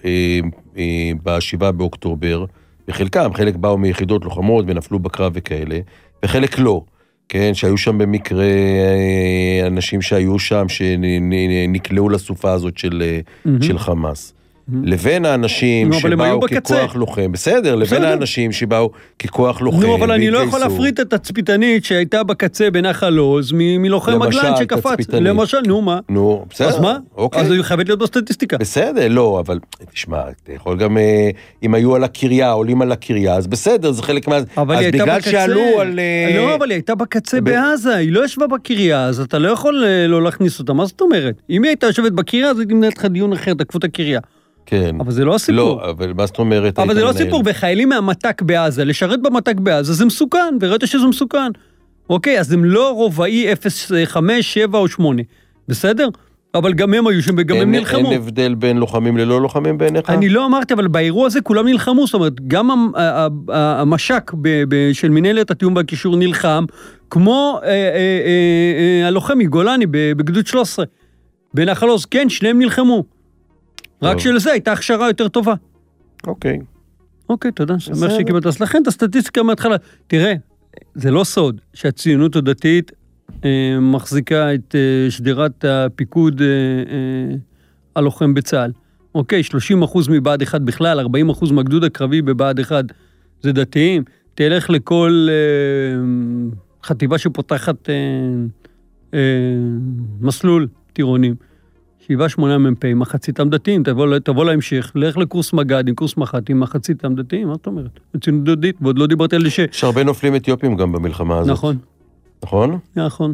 בשבעה באוקטובר, וחלקם, חלק באו מיחידות לוחמות ונפלו בקרב וכאלה, וחלק לא, כן, שהיו שם במקרה אנשים שהיו שם, שנקלעו לסופה הזאת של, של חמאס. לבין האנשים שבאו ככוח לוחם, בסדר, לבין האנשים שבאו ככוח לוחם. נו, אבל אני לא יכול להפריט את הצפיתנית שהייתה בקצה בנחל עוז, מלוחם מגלן שקפץ. למשל, נו מה? נו, בסדר. אז מה? אז היא חייבת להיות בסטטיסטיקה. בסדר, לא, אבל תשמע, אתה יכול גם, אם היו על הקריה, עולים על הקריה, אז בסדר, זה חלק מה... אז בגלל שעלו על... לא, אבל היא הייתה בקצה בעזה, היא לא ישבה בקריה, אז אתה לא יכול לא להכניס אותה. מה זאת אומרת? אם היא הייתה יושבת בקריה, אז הייתי מנהל לך דיון אחר, תקפו את הקריה. כן. אבל זה לא הסיפור. לא, אבל מה זאת אומרת? אבל זה לא הסיפור, וחיילים מהמתק בעזה, לשרת במתק בעזה, זה מסוכן, וראית שזה מסוכן. אוקיי, אז הם לא רובעי אפס חמש, שבע או שמונה. בסדר? אבל גם הם היו שם וגם הם נלחמו. אין הבדל בין לוחמים ללא לוחמים בעיניך? אני לא אמרתי, אבל באירוע הזה כולם נלחמו, זאת אומרת, גם המשק של מנהלת התיאום והקישור נלחם, כמו הלוחם מגולני בגדוד שלוש עשרה. בנחל עוז, כן, שניהם נלחמו. רק שלזה הייתה הכשרה יותר טובה. אוקיי. אוקיי, תודה. שמח שקיבלת. אז לכן את הסטטיסטיקה מההתחלה. תראה, זה לא סוד שהציונות הדתית אה, מחזיקה את אה, שדרת הפיקוד אה, אה, הלוחם בצה"ל. אוקיי, שלושים אחוז מבעד אחד בכלל, ארבעים אחוז מהגדוד הקרבי בבעד אחד זה דתיים. תלך לכל אה, חטיבה שפותחת אה, אה, מסלול טירונים. שבעה שמונה מ"פים, מחציתם דתיים, תבוא, תבוא להמשך, לך לקורס מג"ד עם קורס מח"טים, מחציתם דתיים, מה זאת אומרת? הציונות הדתית, ועוד לא דיברתי על זה ש... יש הרבה נופלים אתיופים גם במלחמה הזאת. נכון. נכון? נכון.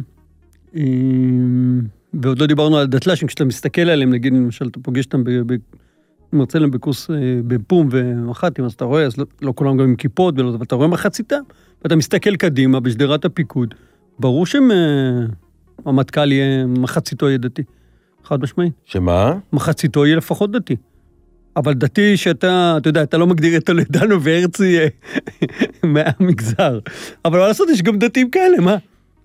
ועוד לא דיברנו על דתל"שים, כשאתה מסתכל עליהם, נגיד, למשל, אתה פוגש אותם, מרצה להם בקורס בפום ומח"טים, אז אתה רואה, אז לא, לא כולם גם עם כיפות, אבל אתה רואה מחציתם, ואתה מסתכל קדימה בשדרת הפיקוד, ברור שהם, המטכ"ל יהיה מחציתו ידתי. חד משמעית. שמה? מחציתו יהיה לפחות דתי. אבל דתי שאתה, אתה יודע, אתה לא מגדיר את טולדנו והרצי מהמגזר. אבל מה לעשות, יש גם דתיים כאלה, מה?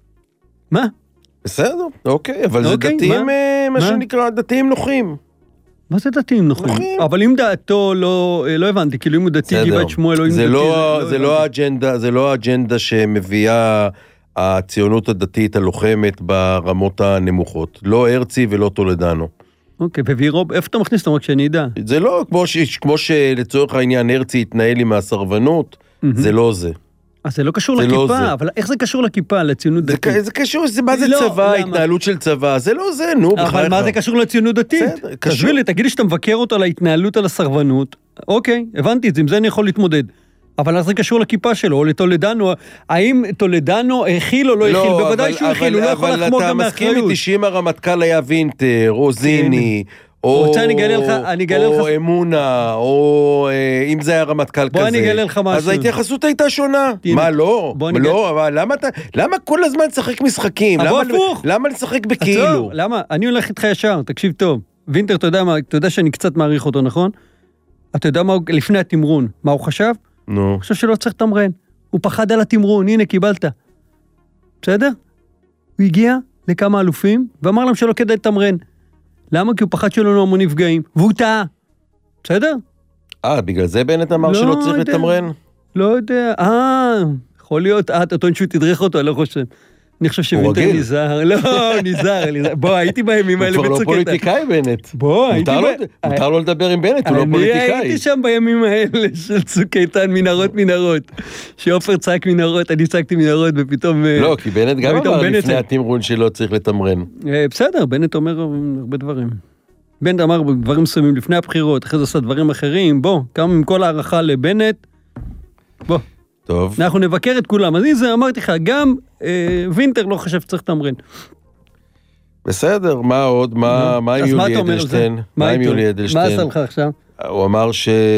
מה? בסדר, אוקיי, אבל זה אוקיי, דתיים, מה? מה מה? שנקרא, דתיים נוחים. מה זה דתיים נוחים? נוחים. אבל אם דעתו לא, לא הבנתי, כאילו אם הוא דתי, גבעת שמואל, או אם זה דתי, לא, זה זה לא האג'נדה, זה לא האג'נדה שמביאה הציונות הדתית הלוחמת ברמות הנמוכות. לא הרצי ולא טולדנו. אוקיי, ווירוב, איפה אתה מכניס אותם רק שאני אדע? זה לא, כמו, ש, כמו שלצורך העניין הרצי התנהל עם הסרבנות, זה לא זה. אז זה לא קשור זה לא לכיפה, זה. אבל איך זה קשור לכיפה, לציונות זה, דתית? זה קשור, זה, מה זה לא, צבא, למה? התנהלות של צבא, זה לא זה, נו, בחייך. אבל מה זה קשור לציונות דתית? בסדר, קשור. תסביר לי, תגיד לי שאתה מבקר אותו על ההתנהלות, על הסרבנות, אוקיי, הבנתי את זה, עם זה אני יכול להתמודד. אבל אז זה קשור לכיפה שלו, או לטולדנו, האם טולדנו הכיל או לא הכיל? בוודאי שהוא הכיל, הוא לא יכול לחמוד גם אבל אתה מסכים מאחריות. איתי שאם הרמטכ"ל היה וינטר, או זיני, או, רוצה, אני אגלה לך, אני אגלה או לך... אמונה, או אה, אם זה היה רמטכ"ל כזה. בוא אני אגלה לך משהו. אז ההתייחסות הייתה שונה. הנה, מה, לא? בוא נגלה... לא, אבל למה, אתה, למה כל הזמן לשחק משחקים? אבל למה, הפוך. למה לשחק עצור, בכאילו? למה? אני הולך איתך ישר, תקשיב טוב. וינטר, אתה יודע מה, אתה יודע שאני קצת מעריך אותו, נכון? אתה יודע מה, לפני התמרון, מה הוא חשב? נו. הוא חושב שלא צריך תמרן. הוא פחד על התמרון, הנה, קיבלת. בסדר? הוא הגיע לכמה אלופים, ואמר להם שלא כדאי לתמרן. למה? כי הוא פחד שלא לנו המון נפגעים, והוא טעה. בסדר? אה, בגלל זה בנט אמר לא שלא צריך יודע. לתמרן? לא יודע. אה, יכול להיות, אה, אתה טוען שהוא תדרך אותו, אני לא חושב. אני חושב שווינטר רגיל. נזהר. לא, נזהר. נזהר. בוא, הייתי בימים הוא האלה כבר לא בצוק איתן. פוליטיקאי בנט. בוא, הייתי... מותר לו- ב- מותר לו לדבר עם בנט, הוא לא אני פוליטיקאי. הייתי שם בימים האלה של צוק איתן, מנהרות מנהרות. שעופר צעק מנהרות, אני צעקתי מנהרות, ופתאום... לא, כי בנט גם ופתאום אמר בנט לפני זה- התמרון שלא צריך לתמרן. אה, בסדר, בנט אומר הרבה דברים. בנט אמר דברים מסוימים לפני הבחירות, אחרי זה עשה דברים אחרים, בוא, כמה עם כל הערכה לבנט, בוא, טוב. אנחנו נבקר את כולם. אז זה אמרתי לך, גם אה, וינטר לא חושב שצריך לתמרן. בסדר, מה עוד? מה מה עם אז מה יולי אתה אומר על זה? אדלשטיין? מה עם איתו? יולי מה אדלשטיין? עשה לך עכשיו? הוא אמר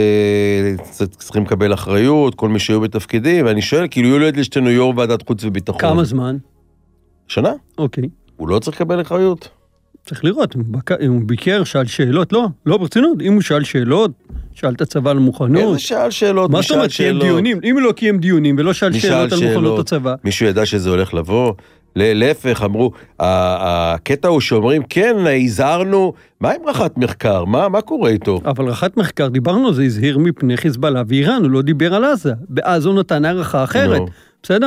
שצריכים לקבל אחריות, כל מי שהיו בתפקידים, ואני שואל, כאילו יולי אדלשטיין הוא יו"ר ועדת חוץ וביטחון. כמה זמן? שנה? אוקיי. הוא לא צריך לקבל אחריות. צריך לראות, אם הוא בק- אם הוא ביקר, שאל שאלות, לא, לא ברצינות, אם הוא שאל שאלות, שאל את הצבא על מוכנות. איזה שאל שאלות, מה מי זאת שאל אומרת, קיים שאלות? דיונים? אם הוא לא קיים דיונים ולא שאל מי שאל שאלות על מוכנות שאלות? הצבא, מישהו ידע שזה הולך לבוא? ל- להפך, אמרו, ה- הקטע הוא שאומרים, כן, הזהרנו, מה עם רחת מחקר? מה מה קורה איתו? אבל רחת מחקר, דיברנו על זה, הזהיר מפני חיזבאללה ואיראן, הוא לא דיבר על עזה. בעזה הוא נתן הערכה אחרת, נו. בסדר?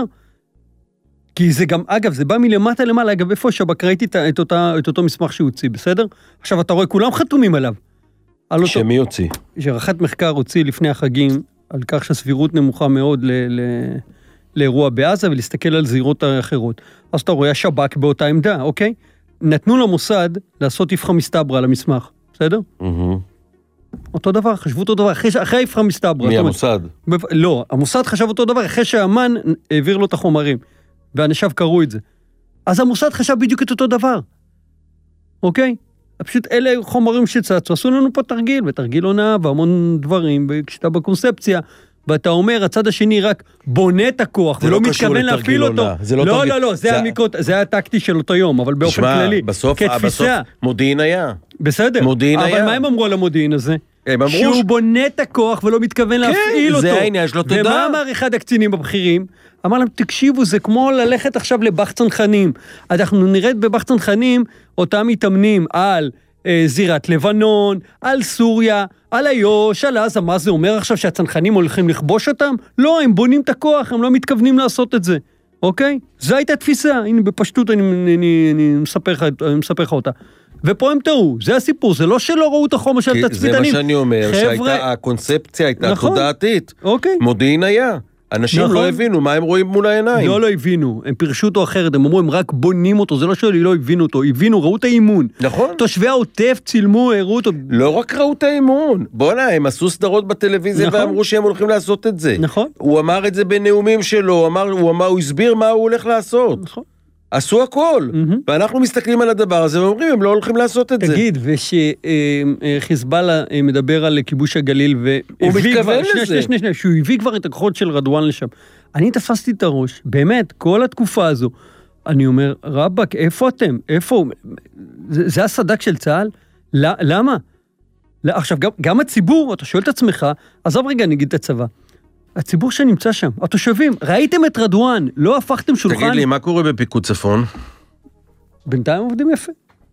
כי זה גם, אגב, זה בא מלמטה למעלה, אגב, איפה שבק ראיתי את, את, אותה, את אותו מסמך שהוא הוציא, בסדר? עכשיו, אתה רואה, כולם חתומים עליו. על אותו, שמי יוציא? שרחת מחקר הוציא לפני החגים, על כך שהסבירות נמוכה מאוד ל, ל, לאירוע בעזה, ולהסתכל על זירות האחרות. אז אתה רואה, השב"כ באותה עמדה, אוקיי? נתנו למוסד לעשות איפכא מסתברא על המסמך, בסדר? מהמם. אותו דבר, חשבו אותו דבר, אחרי, אחרי איפכא מסתברא. מי זאת אומרת, המוסד? בב- לא, המוסד חשב אותו דבר, אחרי שהאמן העביר לו את החומרים, ואנשיו קראו את זה. אז המוסד חשב בדיוק את אותו דבר, אוקיי? פשוט אלה חומרים שצצו, עשו לנו פה תרגיל, ותרגיל עונה, והמון דברים, וכשאתה בקונספציה, ואתה אומר, הצד השני רק בונה את הכוח, זה ולא לא קשור מתכוון לתרגיל להפעיל אותו. עונה, זה לא לא, תרגיל- לא, לא, זה זה- המיקרות, זה הטקטי של אותו יום, אבל באופן תשמע, כללי, בסוף, בסוף כתפיסה, מודיעין היה. בסדר, מודיעין אבל היה. מה הם אמרו על המודיעין הזה? הם אמרו שהוא ש- בונה את הכוח ולא מתכוון להפעיל אותו. זה העניין, יש לו תודה. ומה אמר אחד הקצינים הבכירים? אמר להם, תקשיבו, זה כמו ללכת עכשיו לבח צנחנים. אנחנו נרד בבח צנחנים, אותם מתאמנים על אה, זירת לבנון, על סוריה, על איו"ש, על עזה. מה זה אומר עכשיו שהצנחנים הולכים לכבוש אותם? לא, הם בונים את הכוח, הם לא מתכוונים לעשות את זה. אוקיי? זו הייתה תפיסה. הנה, בפשטות אני, אני, אני, אני מספר לך, אני מספר לך אותה. ופה הם טעו, זה הסיפור, זה לא שלא ראו את החומר של כי התצפיתנים. זה מה שאני אומר, חבר'ה- שהייתה, הקונספציה הייתה נכון. תודעתית. אוקיי. מודיעין היה. אנשים נכון. לא הבינו מה הם רואים מול העיניים. לא, לא הבינו, הם פירשו אותו אחרת, הם אמרו, הם רק בונים אותו, זה לא שלי, לא הבינו אותו, הבינו, ראו את האימון. נכון. תושבי העוטף צילמו, הראו אותו. לא רק ראו את האימון. בוא'נה, הם עשו סדרות בטלוויזיה נכון. ואמרו שהם הולכים לעשות את זה. נכון. הוא אמר את זה בנאומים שלו, הוא אמר, הוא אמר, הוא הסביר מה הוא הולך לעשות. נכון. עשו הכל. מהמם. ואנחנו מסתכלים על הדבר הזה ואומרים, הם לא הולכים לעשות את זה. תגיד, ושחיזבאללה מדבר על כיבוש הגליל, הוא והביא מתכוון כבר- שנייה, לזה. שנייה, שנייה, שנייה, שהוא הביא כבר את הכוחות של רדואן לשם. אני תפסתי את הראש, באמת, כל התקופה הזו, אני אומר, רבק, איפה אתם? איפה? זה, זה הסדק של צה"ל? למה? עכשיו, גם, גם הציבור, אתה שואל את עצמך, עזוב רגע, נגיד את הצבא. הציבור שנמצא שם, התושבים, ראיתם את רדואן, לא הפכתם שולחן? תגיד לי, מה קורה בפיקוד צפון? בינתיים עובדים יפה.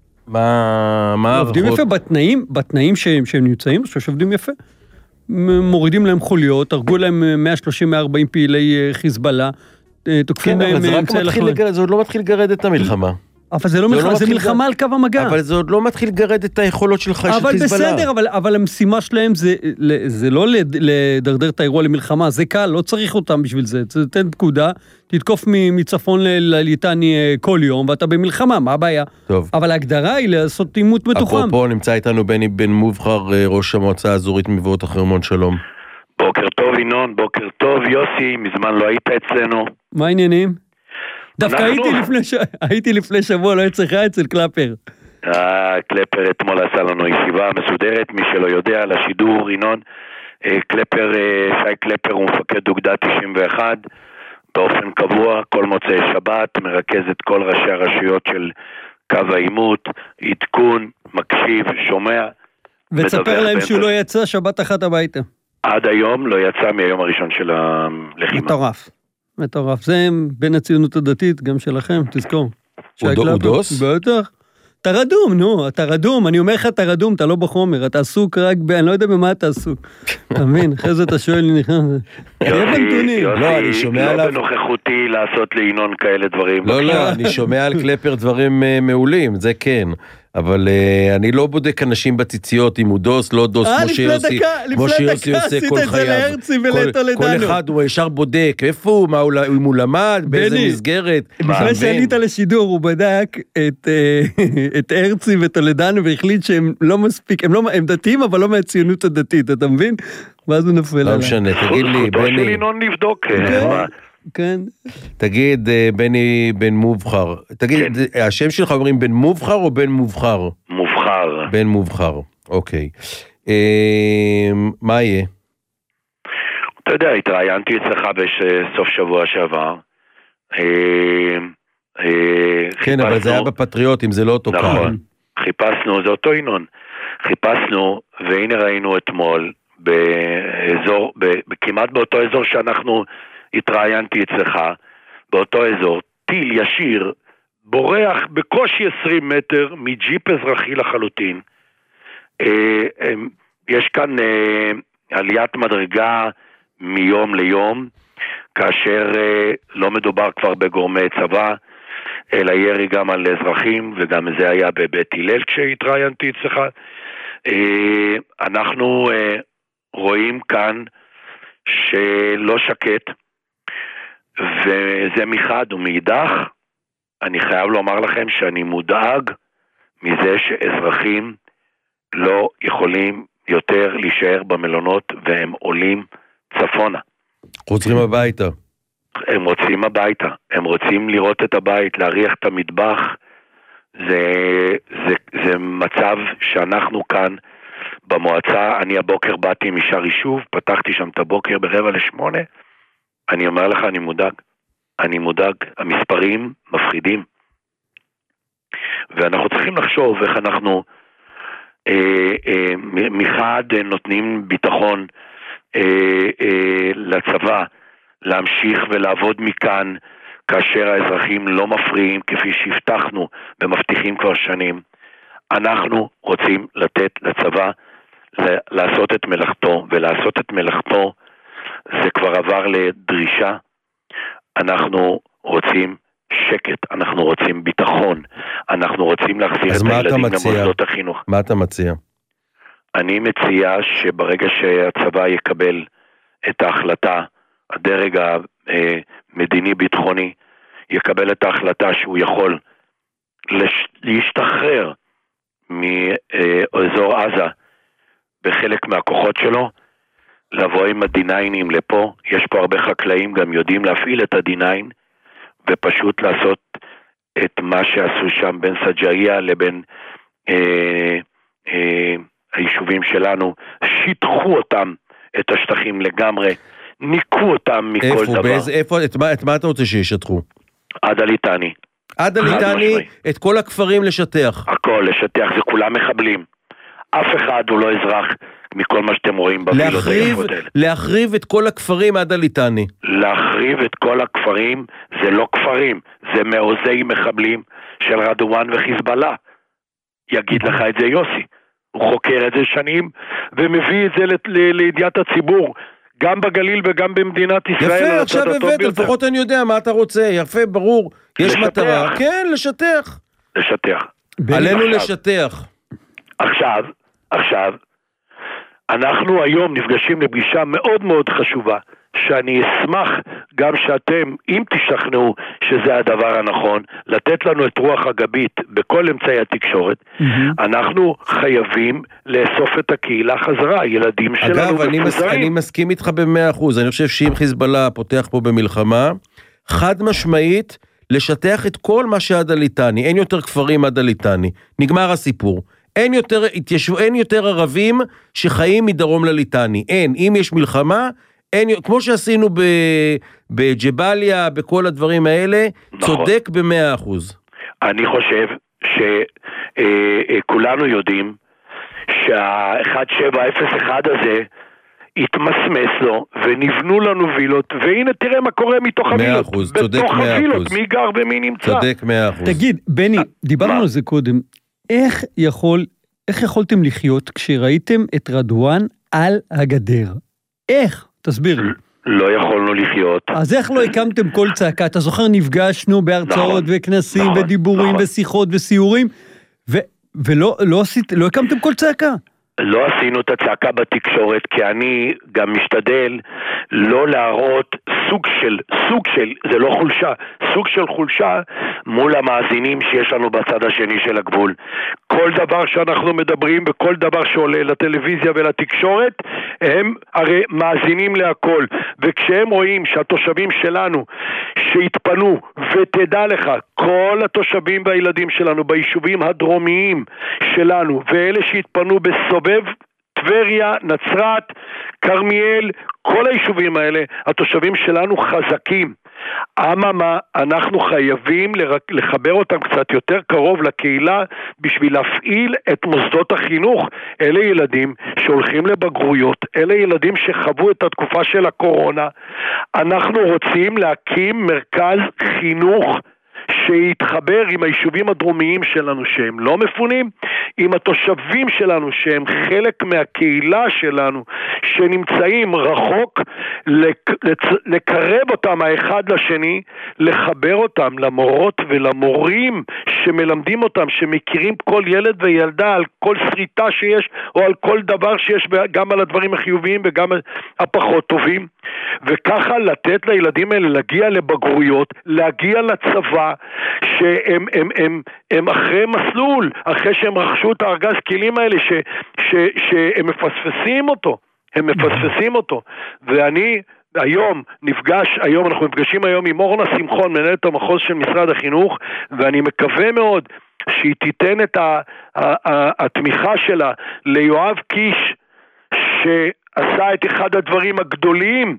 מה, מה עובדים יפה בתנאים, בתנאים שהם, שהם נמצאים, שעובדים יפה. מורידים להם חוליות, הרגו להם מאה שלושים מאה ארבעים פעילי חיזבאללה, תוקפים כן, בהם... אבל זה רק מתחיל לגרד, זה עוד לא מתחיל לגרד את המלחמה. אבל זה לא מלחמה, זה מלחמה על קו המגע. אבל זה עוד לא מתחיל לגרד את היכולות שלך של חיזבאללה. אבל בסדר, אבל, אבל המשימה שלהם זה, זה לא לדרדר את האירוע למלחמה, זה קל, לא צריך אותם בשביל זה. תתן פקודה, תתקוף מצפון לליטני כל יום, ואתה במלחמה, מה הבעיה? טוב. אבל ההגדרה היא לעשות אימות מתוחם. אפרופו, נמצא איתנו בני בן מובחר, ראש המועצה האזורית מבואות החרמון, שלום. בוקר טוב ינון, בוקר טוב יוסי, מזמן לא היית אצלנו. מה העניינים? דווקא הייתי לפני, ש... הייתי לפני שבוע, לא אצלך אצל קלפר. אה, קלפר אתמול עשה לנו ישיבה מסודרת, מי שלא יודע, לשידור, ינון. קלפר, שי קלפר הוא מפקד אוגדה תשעים ואחת, באופן קבוע, כל מוצאי שבת, מרכז את כל ראשי הרשויות של קו העימות, עדכון, מקשיב, שומע. וצפר להם שהוא לא יצא שבת אחת הביתה. עד היום לא יצא מהיום הראשון של הלחימה. מטורף. מטורף, זה בין הציונות הדתית, גם שלכם, תזכור. הוא דוס? בטח. אתה רדום, נו, אתה רדום, אני אומר לך, אתה רדום, אתה לא בחומר, אתה עסוק רק ב... אני לא יודע במה אתה עסוק. אתה מבין, אחרי זה אתה שואל, יוסי, לא בנוכחותי לעשות לינון כאלה דברים. לא, לא, אני שומע על קלפר דברים מעולים, זה כן. אבל uh, אני לא בודק אנשים בציציות, אם הוא דוס, לא דוס, כמו שיוסי, כמו שיוסי עושה כל חייו. כל, כל אחד הוא ישר בודק, איפה הוא, מה, אם הוא למד, באיזה מסגרת. לפני שעלית לשידור, הוא בדק את, את הרצי וטולדנו, והחליט שהם לא מספיק, הם, לא, הם דתיים, אבל לא מהציונות הדתית, אתה מבין? ואז הוא נפל עליו. לא משנה, תגיד לי, בני. זכותו של ינון לבדוק, מה? כן. תגיד, בני בן מובחר, תגיד, כן. השם שלך אומרים בן מובחר או בן מובחר? מובחר. בן מובחר, אוקיי. אה, מה יהיה? אתה יודע, התראיינתי אצלך בסוף שבוע שעבר. אה, אה, כן, חיפשנו, אבל זה היה בפטריוטים, זה לא אותו נכון, קהל. חיפשנו, זה אותו ינון. חיפשנו, והנה ראינו אתמול, באזור, כמעט באותו אזור שאנחנו התראיינתי אצלך, באותו אזור, טיל ישיר, בורח בקושי עשרים מטר מג'יפ אזרחי לחלוטין. יש כאן עליית מדרגה מיום ליום, כאשר לא מדובר כבר בגורמי צבא, אלא ירי גם על אזרחים, וגם זה היה בבית הלל כשהתראיינתי אצלך. אנחנו רואים כאן שלא שקט, וזה מחד ומאידך, אני חייב לומר לכם שאני מודאג מזה שאזרחים לא יכולים יותר להישאר במלונות, והם עולים צפונה. חוזרים הביתה. הם רוצים הביתה, הם רוצים לראות את הבית, להריח את המטבח. זה, זה, זה מצב שאנחנו כאן במועצה, אני הבוקר באתי משאר יישוב, פתחתי שם את הבוקר ברבע לשמונה, אני אומר לך, אני מודאג, אני מודאג, המספרים מפחידים, ואנחנו צריכים לחשוב איך אנחנו אה, אה, מחד נותנים ביטחון אה, אה, לצבא, להמשיך ולעבוד מכאן, כאשר האזרחים לא מפריעים, כפי שהבטחנו ומבטיחים כבר שנים. אנחנו רוצים לתת לצבא לעשות את מלאכתו, ולעשות את מלאכתו זה כבר עבר לדרישה. אנחנו רוצים שקט, אנחנו רוצים ביטחון, אנחנו רוצים להחזיר את הילדים למוסדות החינוך. מה אתה מציע? אני מציע שברגע שהצבא יקבל את ההחלטה, הדרג המדיני-ביטחוני יקבל את ההחלטה שהוא יכול להשתחרר מאזור עזה בחלק מהכוחות שלו, לבוא עם הדיניינים לפה. יש פה הרבה חקלאים גם יודעים להפעיל את הדיניין, ופשוט לעשות את מה שעשו שם בין סג'איה לבין אה, אה, היישובים שלנו, שיתחו אותם, את השטחים לגמרי, ניקו אותם מכל איפה, דבר. באיזה, איפה, את מה, את מה אתה רוצה שישטחו? עד הליטני. עדה ליטני, את כל הכפרים לשטח. הכל, לשטח, זה כולם מחבלים. אף אחד הוא לא אזרח מכל מה שאתם רואים בבילות היפות האלה. להחריב את כל הכפרים עדה ליטני. להחריב את כל הכפרים, זה לא כפרים, זה מעוזי מחבלים של רדואן וחיזבאללה. יגיד לך את זה יוסי. הוא חוקר את זה שנים, ומביא את זה לידיעת הציבור, גם בגליל וגם במדינת ישראל. יפה, עכשיו הבאת, לפחות אני יודע מה אתה רוצה, יפה, ברור, יש מטרה. כן, לשטח. לשטח. עלינו לשטח. עכשיו, עכשיו, אנחנו היום נפגשים לפגישה מאוד מאוד חשובה, שאני אשמח גם שאתם, אם תשכנעו שזה הדבר הנכון, לתת לנו את רוח הגבית בכל אמצעי התקשורת, mm-hmm. אנחנו חייבים לאסוף את הקהילה חזרה, הילדים שלנו אגב, אני, מס, אני מסכים איתך במאה אחוז, אני חושב שאם חיזבאללה פותח פה במלחמה, חד משמעית, לשטח את כל מה שעדה ליטני, אין יותר כפרים עדה ליטני, נגמר הסיפור. אין יותר, התיישבו, אין יותר ערבים שחיים מדרום לליטני, אין, אם יש מלחמה, אין, כמו שעשינו בג'בליה, בכל הדברים האלה, נכון. צודק במאה אחוז. אני חושב שכולנו יודעים שה-אחת שבע אפס אחת הזה התמסמס לו, ונבנו לנו וילות, והנה תראה מה קורה מתוך הווילות. אחוז, צודק מאה אחוז. בתוך הווילות, מי גר ומי נמצא. צודק מאה אחוז. תגיד, בני, דיברנו על זה קודם, איך יכול, איך יכולתם לחיות כשראיתם את רדואן על הגדר? איך? תסביר לי. לא יכולנו לחיות. אז איך לא הקמתם כל צעקה? אתה זוכר, נפגשנו בהרצאות וכנסים ודיבורים ושיחות וסיורים, ולא לא הקמתם כל צעקה? לא עשינו את הצעקה בתקשורת, כי אני גם משתדל לא להראות סוג של, סוג של, זה לא חולשה, סוג של חולשה מול המאזינים שיש לנו בצד השני של הגבול. כל דבר שאנחנו מדברים וכל דבר שעולה לטלוויזיה ולתקשורת, הם הרי מאזינים להכל. וכשהם רואים שהתושבים שלנו שהתפנו, ותדע לך, כל התושבים והילדים שלנו ביישובים הדרומיים שלנו, ואלה שהתפנו בסובב, טבריה, נצרת, כרמיאל, כל היישובים האלה, התושבים שלנו חזקים. אממה, אנחנו חייבים לחבר אותם קצת יותר קרוב לקהילה, בשביל להפעיל את מוסדות החינוך. אלה ילדים שהולכים לבגרויות, אלה ילדים שחוו את התקופה של הקורונה. אנחנו רוצים להקים מרכז חינוך שיתחבר עם היישובים הדרומיים שלנו שהם לא מפונים, עם התושבים שלנו שהם חלק מהקהילה שלנו שנמצאים רחוק, לקרב אותם האחד לשני, לחבר אותם למורות ולמורים שמלמדים אותם, שמכירים כל ילד וילדה על כל שריטה שיש או על כל דבר שיש, גם על הדברים החיוביים וגם הפחות טובים, וככה לתת לילדים האלה להגיע לבגרויות, להגיע לצבא, שהם הם, הם, הם אחרי מסלול, אחרי שהם רכשו את הארגז כלים האלה, ש, ש, שהם מפספסים אותו, הם מפספסים אותו. ואני היום נפגש, היום אנחנו נפגשים היום עם אורנה שמחון, מנהלת המחוז של משרד החינוך, ואני מקווה מאוד שהיא תיתן את ה, ה, ה, התמיכה שלה ליואב קיש, שעשה את אחד הדברים הגדולים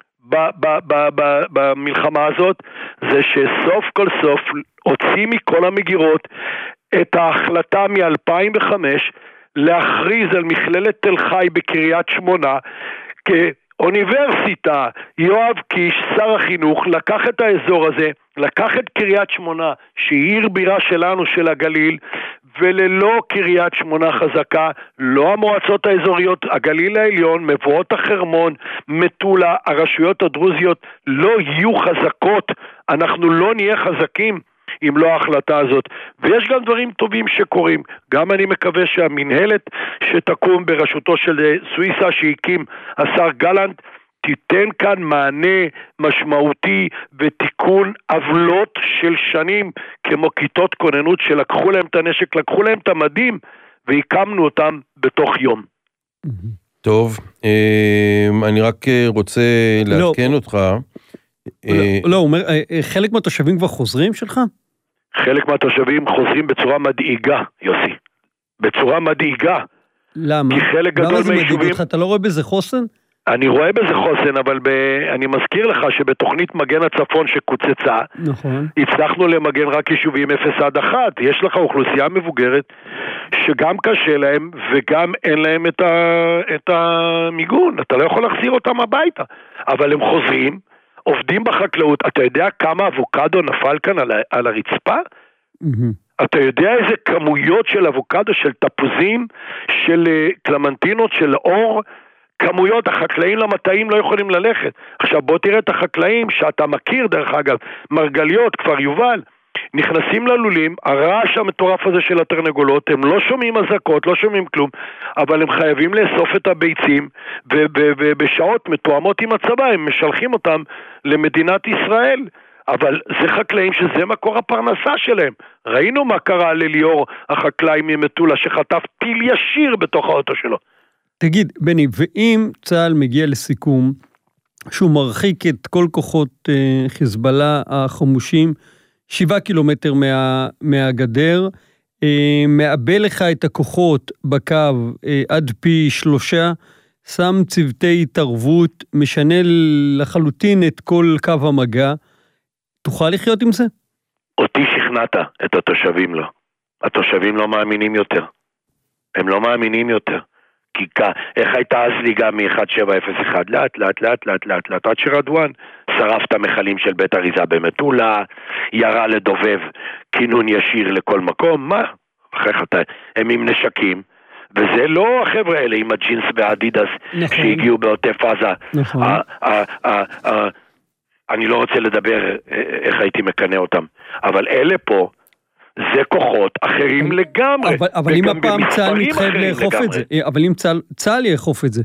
במלחמה הזאת, זה שסוף כל סוף הוציא מכל המגירות את ההחלטה מ-אלפיים וחמש להכריז על מכללת תל חי בקריית שמונה כאוניברסיטה. יואב קיש, שר החינוך, לקח את האזור הזה, לקח את קריית שמונה שהיא עיר בירה שלנו של הגליל, וללא קריית שמונה חזקה, לא המועצות האזוריות, הגליל העליון, מבואות החרמון, מטולה, הרשויות הדרוזיות לא יהיו חזקות, אנחנו לא נהיה חזקים אם לא ההחלטה הזאת. ויש גם דברים טובים שקורים, גם אני מקווה שהמנהלת שתקום בראשותו של סוויסה שהקים השר גלנט, תיתן כאן מענה משמעותי ותיקון עוולות של שנים, כמו כיתות כוננות שלקחו להם את הנשק, לקחו להם את המדים, והקמנו אותם בתוך יום. טוב, אני רק רוצה לעדכן אותך. לא, הוא אומר, חלק מהתושבים כבר חוזרים שלך? חלק מהתושבים חוזרים בצורה מדאיגה, יוסי. בצורה מדאיגה. למה? כי חלק גדול למה זה מדאיג מהיישובים... אותך? אתה לא רואה בזה חוסן? אני רואה בזה חוסן, אבל ב... אני מזכיר לך שבתוכנית מגן הצפון שקוצצה, נכון. הצלחנו למגן רק יישובים אפס עד אחת. יש לך אוכלוסייה מבוגרת שגם קשה להם וגם אין להם את, ה... את המיגון. אתה לא יכול להחזיר אותם הביתה. אבל הם חוזרים, עובדים בחקלאות. אתה יודע כמה אבוקדו נפל כאן על, ה... על הרצפה? Mm-hmm. אתה יודע איזה כמויות של אבוקדו, של תפוזים, של קלמנטינות, של אור, כמויות, החקלאים למטעים לא יכולים ללכת. עכשיו בוא תראה את החקלאים שאתה מכיר דרך אגב, מרגליות, כפר יובל, נכנסים ללולים, הרעש המטורף הזה של התרנגולות, הם לא שומעים אזעקות, לא שומעים כלום, אבל הם חייבים לאסוף את הביצים, ובשעות מתואמות עם הצבא, הם משלחים אותם למדינת ישראל. אבל זה חקלאים שזה מקור הפרנסה שלהם. ראינו מה קרה לליאור החקלאי ממטולה שחטף טיל ישיר בתוך האוטו שלו. תגיד, בני, ואם צה"ל מגיע לסיכום שהוא מרחיק את כל כוחות אה, חיזבאללה החמושים שבעה קילומטר מה, מהגדר, אה, מעבה לך את הכוחות בקו אה, עד פי שלושה, שם צוותי התערבות, משנה לחלוטין את כל קו המגע, תוכל לחיות עם זה? אותי שכנעת, את התושבים לא. התושבים לא מאמינים יותר. הם לא מאמינים יותר. כי איך הייתה הזליגה מ-אחת שבע אפס אחת? לאט, לאט, לאט, לאט, לאט, לאט, עד שרדואן שרף את המחלים של בית אריזה במטולה, ירה לדובב כינון ישיר לכל מקום, מה? אחרי חטא, הם עם נשקים, וזה לא החבר'ה האלה עם הג'ינס והאדידס נכון. שהגיעו בעוטף עזה. נכון. ה- ה- ה- ה- אני לא רוצה לדבר איך הייתי מקנה אותם, אבל אלה פה, זה כוחות אחרים לגמרי. אבל, אבל אם הפעם צה"ל מתחייב לאכוף את זה, אבל אם צה"ל, צה"ל יאכוף את זה,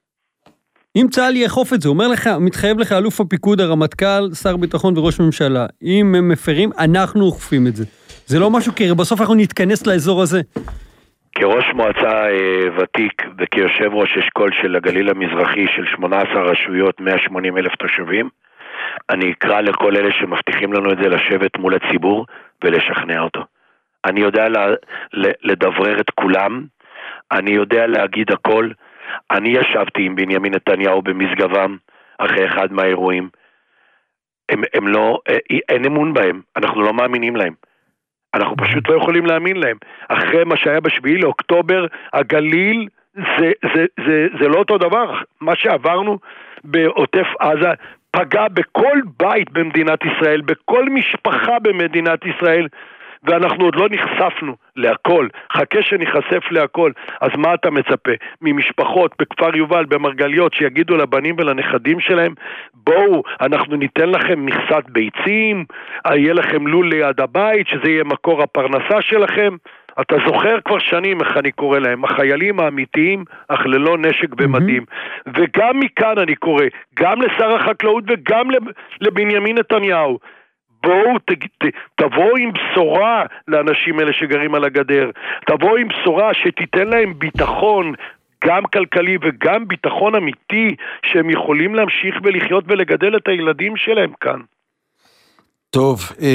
אם צה"ל יאכוף את זה, אומר לך, מתחייב לך אלוף הפיקוד, הרמטכ"ל, שר ביטחון וראש ממשלה, אם הם מפרים, אנחנו אוכפים את זה. זה לא משהו, כי בסוף אנחנו נתכנס לאזור הזה. כראש מועצה אה, ותיק וכיושב ראש אשכול של הגליל המזרחי של שמונה עשרה רשויות, מאה ושמונים אלף תושבים, אני אקרא לכל אלה שמבטיחים לנו את זה לשבת מול הציבור ולשכנע אותו. אני יודע לדברר את כולם, אני יודע להגיד הכל. אני ישבתי עם בנימין נתניהו במסגבם אחרי אחד מהאירועים. הם, הם לא, אין אמון בהם, אנחנו לא מאמינים להם. אנחנו פשוט לא יכולים להאמין להם. אחרי מה שהיה בשביעי לאוקטובר, הגליל זה, זה, זה, זה לא אותו דבר. מה שעברנו בעוטף עזה פגע בכל בית במדינת ישראל, בכל משפחה במדינת ישראל, ואנחנו עוד לא נחשפנו להכל. חכה שנחשף להכל. אז מה אתה מצפה? ממשפחות בכפר יובל, במרגליות, שיגידו לבנים ולנכדים שלהם, בואו, אנחנו ניתן לכם מכסת ביצים, יהיה לכם לול ליד הבית, שזה יהיה מקור הפרנסה שלכם. אתה זוכר כבר שנים איך אני קורא להם, החיילים האמיתיים, אך ללא נשק במדים. Mm-hmm. וגם מכאן אני קורא, גם לשר החקלאות וגם לבנימין נתניהו, בואו ת, ת, תבואו עם בשורה לאנשים אלה שגרים על הגדר, תבואו עם בשורה שתיתן להם ביטחון, גם כלכלי וגם ביטחון אמיתי, שהם יכולים להמשיך ולחיות ולגדל את הילדים שלהם כאן. טוב,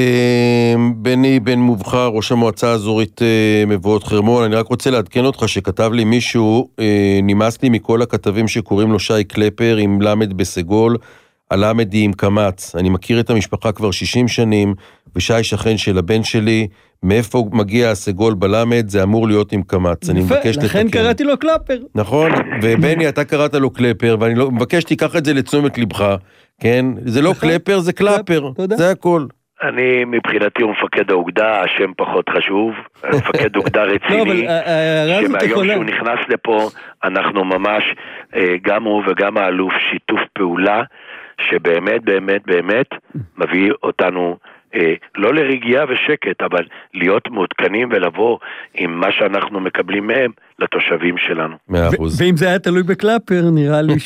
בני בן מובחר, ראש המועצה האזורית מבואות חרמון, אני רק רוצה לעדכן אותך שכתב לי מישהו, נמאס לי מכל הכתבים שקוראים לו שי קלפר עם למד בסגול, הלמד היא עם קמץ. אני מכיר את המשפחה כבר שישים שנים, ושי שכן של הבן שלי, מאיפה מגיע הסגול בלמד, זה אמור להיות עם קמץ. אני מבקש לתקן. לכן קראתי לו קלפר. נכון, ובני אתה קראת לו קלפר, ואני מבקש תיקח את זה לתשומת לבך, כן? זה לא קלפר, זה קלפר, זה הכל. אני מבחינתי הוא מפקד האוגדה, השם פחות חשוב, מפקד אוגדה רציני, שמהיום שהוא נכנס לפה, אנחנו ממש, גם הוא וגם האלוף, שיתוף פעולה, שבאמת, באמת, באמת, מביא אותנו, לא לרגיעה ושקט, אבל להיות מעודכנים ולבוא עם מה שאנחנו מקבלים מהם לתושבים שלנו. ואם זה היה תלוי בקלפר, נראה לי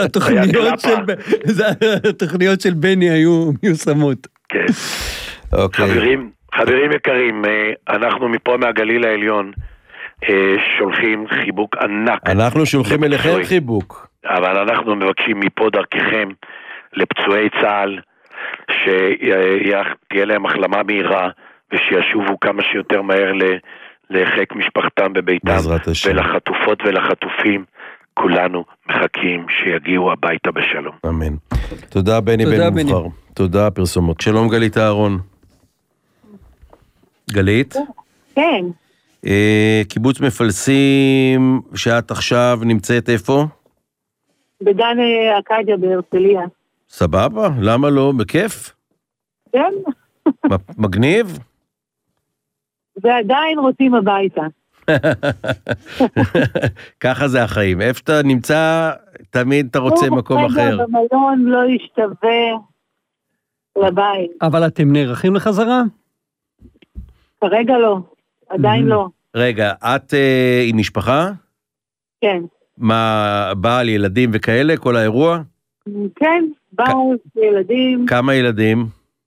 שהתוכניות של בני היו מיושמות. כן. חברים, חברים יקרים, אנחנו מפה מהגליל העליון שולחים חיבוק ענק. אנחנו שולחים אליכם חיבוק. אבל אנחנו מבקשים מפה דרככם לפצועי צה"ל, שתהיה להם החלמה מהירה, ושישובו כמה שיותר מהר לחיק משפחתם בביתם, ולחטופות ולחטופים, כולנו מחכים שיגיעו הביתה בשלום. אמן. תודה בני בן מובחר. תודה פרסומות. שלום גלית אהרון. גלית? כן. קיבוץ מפלסים, שאת עכשיו נמצאת איפה? בדן אקדיה בהרצליה. סבבה, למה לא? בכיף? כן. מגניב? ועדיין רוצים הביתה. ככה זה החיים. איפה שאתה נמצא, תמיד אתה רוצה מקום אחר. במלון לא ישתווה לבית. אבל אתם נערכים לחזרה? כרגע לא, עדיין לא. רגע, את עם משפחה? כן. מה, בעל, ילדים וכאלה, כל האירוע? כן, באו ילדים. כמה ילדים?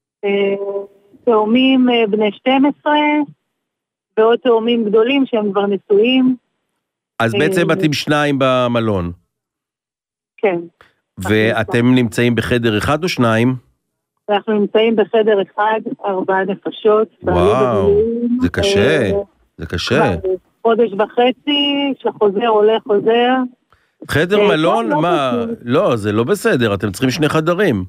תאומים בני שתים עשרה, ועוד תאומים גדולים שהם כבר נשואים. אז בעצם אתם שניים במלון. כן. ואתם נמצאים בחדר אחד או שניים? אנחנו נמצאים בחדר אחד, ארבעה נפשות. וואו, זה קשה, זה קשה. חודש וחצי, שחוזר עולה חוזר. חדר מלון? מה? לא, זה לא בסדר, אתם צריכים שני חדרים.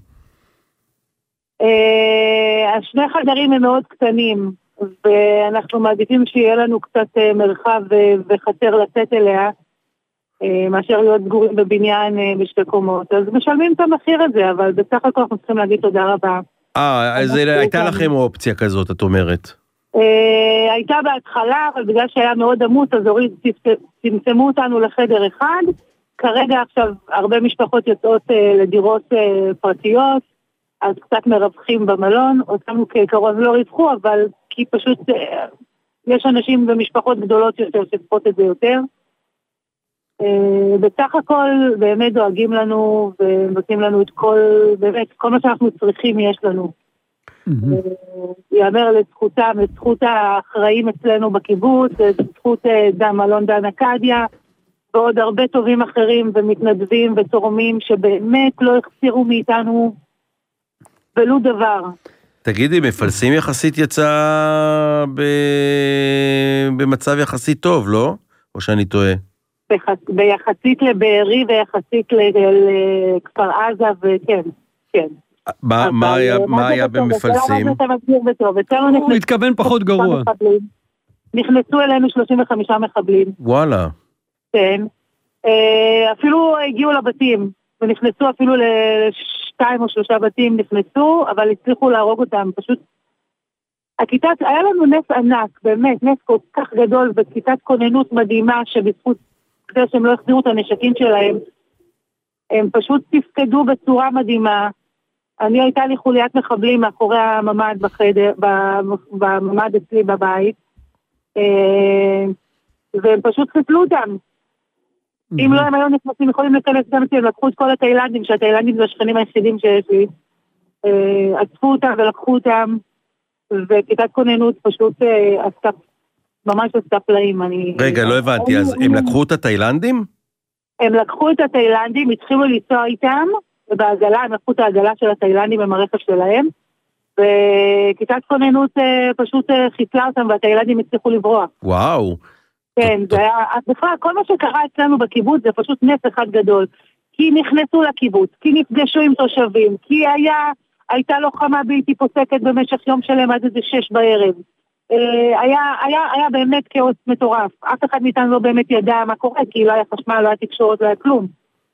השני חדרים הם מאוד קטנים, ואנחנו מעדיפים שיהיה לנו קצת מרחב וחצר לצאת אליה, מאשר להיות סגורים בבניין בשתי קומות. אז משלמים את המחיר הזה, אבל בסך הכל אנחנו צריכים להגיד תודה רבה. אה, אז הייתה לכם אופציה כזאת, את אומרת? הייתה בהתחלה, אבל בגלל שהיה מאוד עמוס, אז הוריד, צמצמו אותנו לחדר אחד. כרגע עכשיו הרבה משפחות יוצאות לדירות פרטיות, אז קצת מרווחים במלון, אותנו כעיקרון לא רווחו, אבל כי פשוט יש אנשים במשפחות גדולות יותר שצפות את זה יותר. בסך הכל באמת דואגים לנו ונותנים לנו את כל, באמת, כל מה שאנחנו צריכים יש לנו. יאמר לזכותם, לזכות האחראים אצלנו בקיבוץ, לזכות מלון דן אקדיה, ועוד הרבה טובים אחרים ומתנדבים ותורמים שבאמת לא החסירו מאיתנו ולו דבר. תגידי, מפלסים יחסית יצא ב... במצב יחסית טוב, לא? או שאני טועה? ביחסית לבארי ויחסית לכפר עזה, וכן, כן. מה היה במפלסים? הוא התכוון פחות גרוע. נכנסו אלינו שלושים וחמישה מחבלים. וואלה. כן. אפילו הגיעו לבתים, ונכנסו אפילו לשתיים או שלושה בתים נכנסו, אבל הצליחו להרוג אותם. פשוט, הכיתת, היה לנו נס ענק, באמת, נס כל כך גדול, וכיתת כוננות מדהימה, שבזכות זה שהם לא החזירו את הנשקים שלהם, הם פשוט תפקדו בצורה מדהימה. אני הייתה לי חוליית מחבלים מאחורי הממד בחדר, בממד אצלי בבית, והם פשוט חיסלו אותם. אם לא הם היו נכנסים, יכולים להיכנס גם אצלי, הם לקחו את כל התאילנדים, שהתאילנדים זה השכנים היחידים שיש לי, עצפו אותם ולקחו אותם, וכיתת כוננות פשוט עשתה, ממש עשתה פלאים. רגע, לא הבנתי, אז הם לקחו את התאילנדים? הם לקחו את התאילנדים, התחילו לנסוע איתם, ובעגלה, הם לקחו את העגלה של התאילנדים עם הרכב שלהם, וכיתת כוננות פשוט חיסלה אותם, והתאילנדים הצליחו לברוח. וואו. כן, זה היה, בכלל, כל מה שקרה אצלנו בקיבוץ זה פשוט נס אחד גדול. כי נכנסו לקיבוץ, כי נפגשו עם תושבים, כי היה, הייתה לוחמה בלתי פוסקת במשך יום שלם עד איזה שש בערב. היה, היה, היה באמת כאוס מטורף. אף אחד מאיתנו לא באמת ידע מה קורה, כי לא היה חשמל, לא היה תקשורת, לא היה כלום.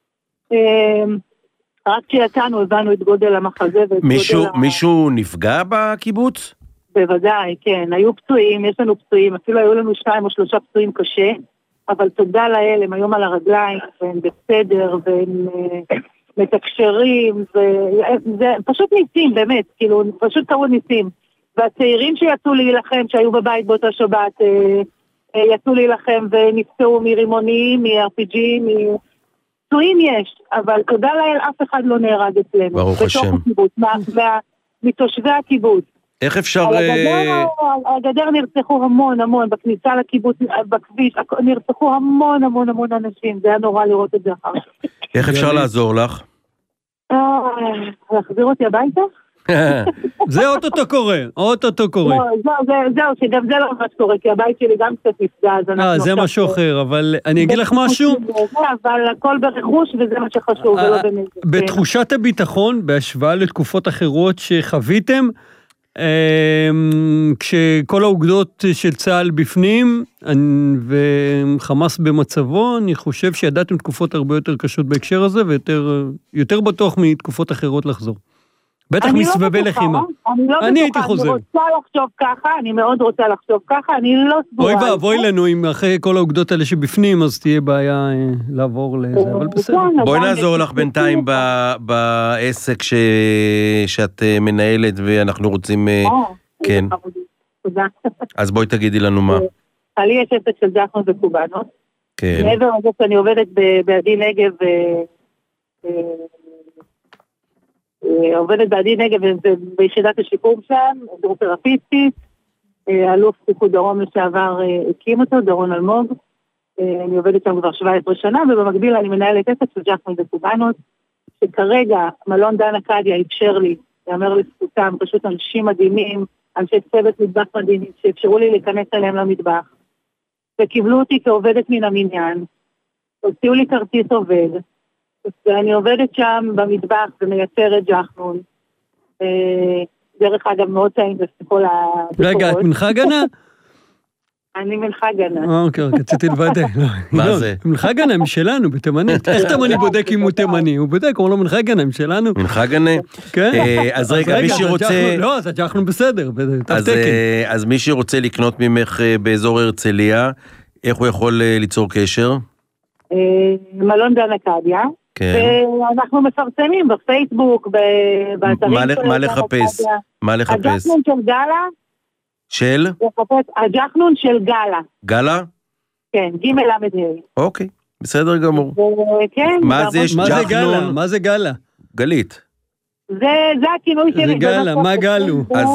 רק כשיצאנו הבנו את גודל המחזה ואת מישהו, גודל... מישהו נפגע בקיבוץ? בוודאי, כן. היו פצועים, יש לנו פצועים, אפילו היו לנו שתיים או שלושה פצועים קשה, אבל תודה לאל, הם היום על הרגליים, והם בסדר, והם מתקשרים, וזה פשוט ניסים, באמת, כאילו, פשוט קרו ניסים. והצעירים שיצאו להילחם, שהיו בבית באותה שבת, יצאו להילחם ונפצעו מרימונים, מ-אר פי ג'י, פצועים יש, אבל תודה לאל, אף אחד לא נהרג אצלנו. ברוך השם. הקיבוץ, מתושבי הקיבוץ. איך אפשר... על הגדר נרצחו המון המון, בכניסה לקיבוץ, בכביש, נרצחו המון המון המון אנשים, זה היה נורא לראות את זה אחר כך. איך אפשר לעזור לך? להחזיר אותי הביתה? זה אוטוטו קורה, אוטוטו קורה. זהו, שגם זה לא ממש קורה, כי הבית שלי גם קצת נפגע, אז אנחנו... אה, זה משהו אחר, אבל אני אגיד לך משהו. אבל הכל ברכוש, וזה מה שחשוב, ולא במזל. בתחושת הביטחון, בהשוואה לתקופות אחרות שחוויתם, כשכל האוגדות של צה"ל בפנים, וחמאס במצבו, אני חושב שידעתם תקופות הרבה יותר קשות בהקשר הזה, ויותר בטוח מתקופות אחרות לחזור. בטח מסבבי לחימה. אני הייתי חוזר. אני רוצה לחשוב ככה, אני מאוד רוצה לחשוב ככה, אני לא סבורה. אוי ואבוי לנו, אם אחרי כל העובדות האלה שבפנים, אז תהיה בעיה לעבור לזה, אבל בסדר. בואי נעזור לך בינתיים בעסק שאת מנהלת, ואנחנו רוצים... כן. תודה. אז בואי תגידי לנו מה. לי יש עסק של ג'חנון וקובאנות. כן. מעבר לזה שאני עובדת בעדי נגב, עובדת בעדי נגב ביחידת השיקום שם, דרופרפיסטית, אלוף פיקוד דרום לשעבר הקים אותו, דורון אלמוג, אני עובדת שם כבר שבע עשרה שנה, ובמקביל אני מנהלת עסק של ג'חנון וקובאנות, שכרגע מלון דן אקדיה אפשר לי, יאמר לזכותם, פשוט אנשים מדהימים, אנשי צוות מטבח מדהימים, שאפשרו לי להיכנס אליהם למטבח, וקיבלו אותי כעובדת מן המניין, הוציאו לי כרטיס עובד, ואני עובדת שם במטבח ומייצרת ג'חנון. דרך אגב מאוד טעים בכל הביקורות. רגע, את מנחה גנה? אני מנחה גנה. אוקיי, רציתי לוודא. מה זה? מנחה גנה משלנו, בתימנית. איך תימני בודק אם הוא תימני? הוא בודק, הוא לא מנחה גנה משלנו. מנחה גנה? כן. אז רגע, מי שרוצה... לא, אז הג'חנון בסדר, אז מי שרוצה לקנות ממך באזור הרצליה, איך הוא יכול ליצור קשר? מלון דן אקדיה. ואנחנו מפרסמים בפייסבוק, באתרים של מה לחפש? מה לחפש? הג'חנון של גלה. של? הג'חנון של גלה. גלה? כן, ג' למד ה'. אוקיי, בסדר גמור. כן. מה זה ג'חנון? מה זה גלה? גלית. זה הכינוי שלי. זה גלה, מה גלו? אז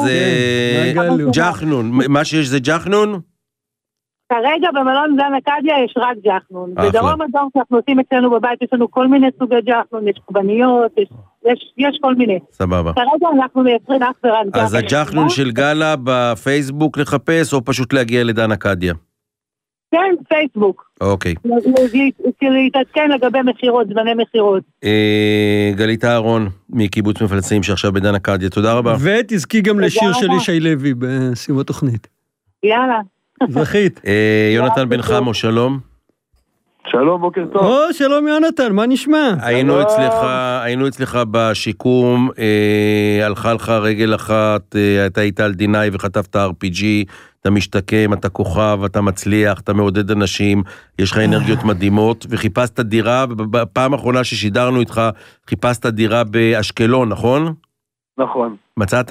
ג'חנון, מה שיש זה ג'חנון? כרגע במלון דן אקדיה יש רק ג'חנון. בדרום אדום שאנחנו עושים אצלנו בבית, יש לנו כל מיני סוגי ג'חנון, יש קובניות, יש, יש כל מיני. סבבה. כרגע אנחנו מייצרים אך ורק ג'חנון. אז הג'חנון של גלה בפייסבוק לחפש, או פשוט להגיע לדן אקדיה? כן, פייסבוק. אוקיי. להתעדכן לגבי מחירות, זמני מחירות. גלית אהרון, מקיבוץ מפלצים שעכשיו בדן אקדיה, תודה רבה. ותזכי גם לשיר של ישי לוי בסיום התוכנית. יאללה. זכית. יונתן בן חמו, שלום. שלום, בוקר טוב. או, שלום יונתן, מה נשמע? היינו אצלך, היינו אצלך בשיקום, הלכה לך רגל אחת, אתה היית על דיני וחטפת אר פי ג'י, אתה משתקם, אתה כוכב, אתה מצליח, אתה מעודד אנשים, יש לך אנרגיות מדהימות, וחיפשת דירה, בפעם האחרונה ששידרנו איתך, חיפשת דירה באשקלון, נכון? נכון. מצאת?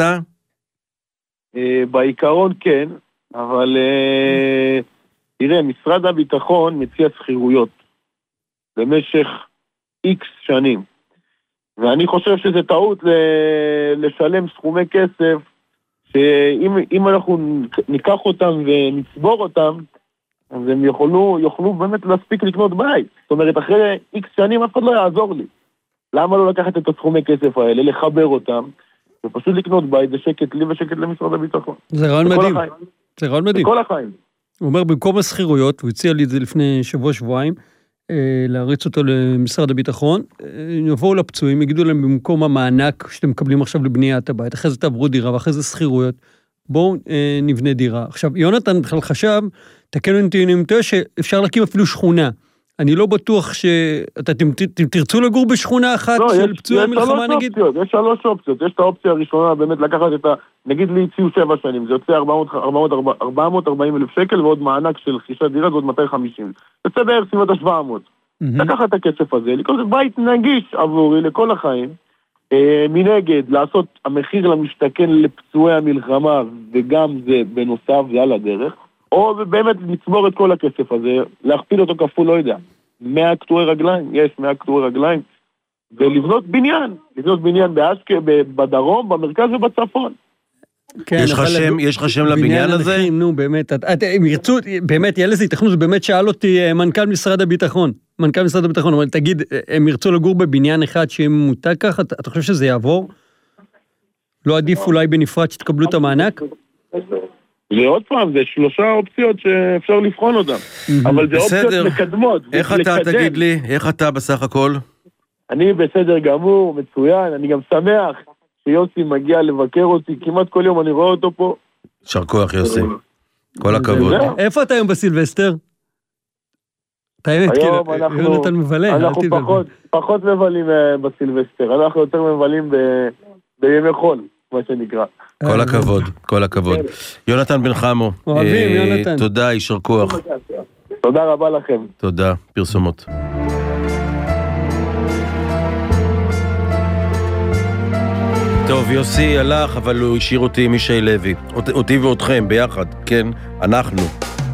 בעיקרון כן. אבל תראה, משרד הביטחון מציע שכירויות במשך איקס שנים, ואני חושב שזה טעות לשלם סכומי כסף שאם אנחנו ניקח אותם ונצבור אותם, אז הם יוכלו, יוכלו באמת להספיק לקנות בית. זאת אומרת, אחרי איקס שנים אף אחד לא יעזור לי. למה לא לקחת את הסכומי כסף האלה, לחבר אותם, ופשוט לקנות בית, זה שקט לי ושקט למשרד הביטחון. זה רעיון מדהים. זה רעיון מדהים. בכל החיים. הוא אומר, במקום הסחירויות, הוא הציע לי את זה לפני שבוע, שבועיים, להריץ אותו למשרד הביטחון, יבואו לפצועים, יגידו להם במקום המענק שאתם מקבלים עכשיו לבניית הבית, אחרי זה תעברו דירה, ואחרי זה סחירויות, בואו נבנה דירה. עכשיו, יונתן בכלל חשב, תקנו אותי אם טועה, שאפשר להקים אפילו שכונה. אני לא בטוח שאתם תרצו לגור בשכונה אחת של פצועי מלחמה, נגיד? יש שלוש אופציות. יש את האופציה הראשונה, באמת לקחת את ה... נגיד לי הציעו שבע שנים, זה יוצא ארבע מאות וארבעים אלף שקל, ועוד מענק של רכישת דירה, זה עוד מאתיים וחמישים. יוצא בערך סביבות ה-שבע מאות. לקחת את הכסף הזה, לקחת בית נגיש עבורי לכל החיים, מנגד, לעשות המחיר למשתכן לפצועי המלחמה, וגם זה בנוסף, זה על הדרך, או באמת לצבור את כל הכסף הזה, להכפיל אותו כפול, לא יודע, מאה קטועי רגליים, יש מאה קטועי רגליים, ולבנות בניין, לבנות בניין באשקה, בדרום, במרכז ובצפון. יש לך שם, יש לך שם לבניין הזה? נו, באמת, הם ירצו, באמת, יהיה לזה התכנות, באמת שאל אותי מנכ"ל משרד הביטחון, מנכ"ל משרד הביטחון, אבל תגיד, הם ירצו לגור בבניין אחד שיהיה ממותג ככה, אתה חושב שזה יעבור? לא עדיף אולי בנפרד שתקבלו את המענק? ועוד פעם, זה שלושה אופציות שאפשר לבחון אותן. אבל זה אופציות מקדמות. איך אתה, תגיד לי, איך אתה בסך הכל? אני בסדר גמור, מצוין, אני גם שמח שיוסי מגיע לבקר אותי, כמעט כל יום אני רואה אותו פה. שר כוח יוסי, כל הכבוד. איפה אתה היום בסילבסטר? אתה האמת, כאילו, יונתן מבלה. אנחנו פחות מבלים בסילבסטר, אנחנו יותר מבלים בימי חול, מה שנקרא. כל הכבוד, כל הכבוד. יונתן בן חמו, אוהבים, יונתן. תודה, יישר כוח. תודה רבה לכם. תודה, פרסומות. טוב, יוסי הלך, אבל הוא השאיר אותי עם מישי לוי. אותי ואותכם ביחד, כן? אנחנו.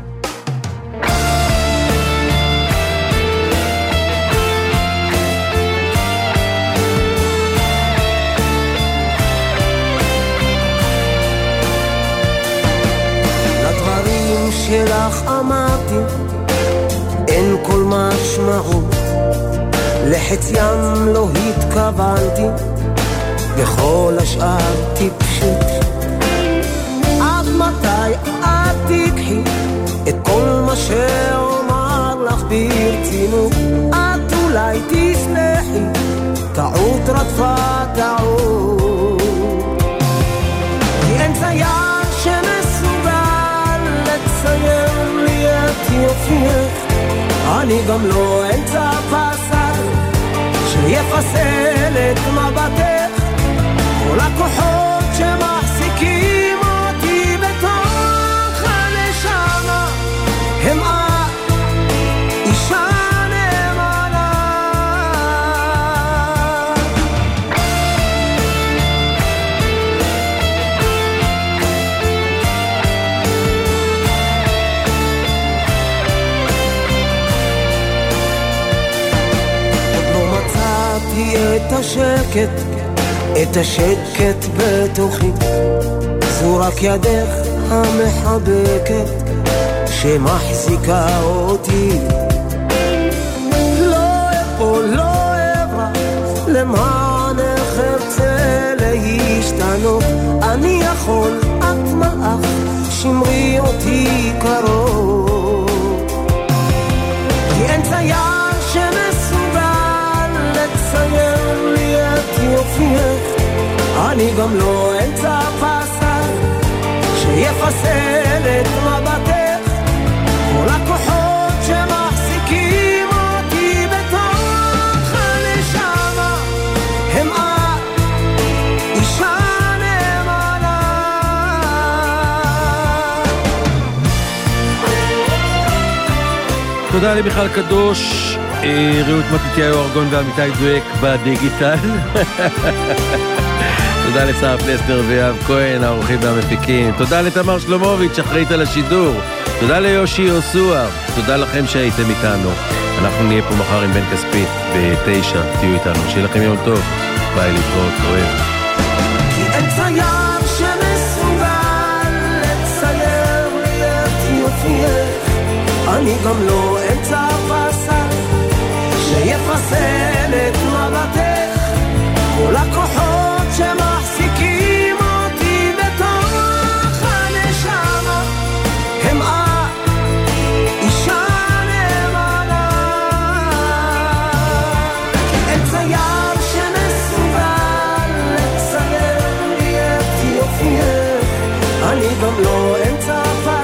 לדברים שלך אמרתי, אין כל משמעות, לחציים לא התכוונתי, בכל השאר טיפשות. עד מתי את תקחי את כל מה שאומר לך ברצינות? את אולי תסלחי, טעות רדפה טעות, כי אין צייר שמסוגל לצייר לי את יופייך. אני גם לא אמצע פסל שיפסל את מבטך. כל הכוחות שמחזיקים אותי בתוך הנשמה הם את, אישה נאמנה. עוד לא מצאתי את השקט, את השקט בתוכי, זו רק ידך המחבקת שמחזיקה אותי. לא אפול, לא אברח, למענך ארצה להשתנות. אני יכול, את מלאך, שמרי אותי קרוב, כי אין צייר שמסוגל לצייר לי את יופייך. אני גם לא אמצע פסל שיפסל את מבטך. כל הכוחות שמחזיקים אותי בתוך הנשמה הם את, אישה נאמנה. תודה למיכל קדוש, רעות מתתיהו ארגון ועמיתי דואק בדיגיטל. תודה לשר פלסנר ויאב כהן, האורחים והמפיקים. תודה לתמר שלומוביץ', אחראית על השידור. תודה ליושי יהושע. תודה לכם שהייתם איתנו. אנחנו נהיה פה מחר עם בן כספית בתשע. תהיו איתנו. שיהיה לכם יום טוב. ביי, להתראות, אוהב. כי אין צייר שמסוגל לצייר לי את יופייך. אני גם לא אמצע פסל שיפסל את מבטך. כל הכוחות שמחזיקים אותי בתוך הנשמה הם את, אישה נאמנה. אין צייר שמסוגל לצייר לי את יופייך. אני גם לא אמצע פסל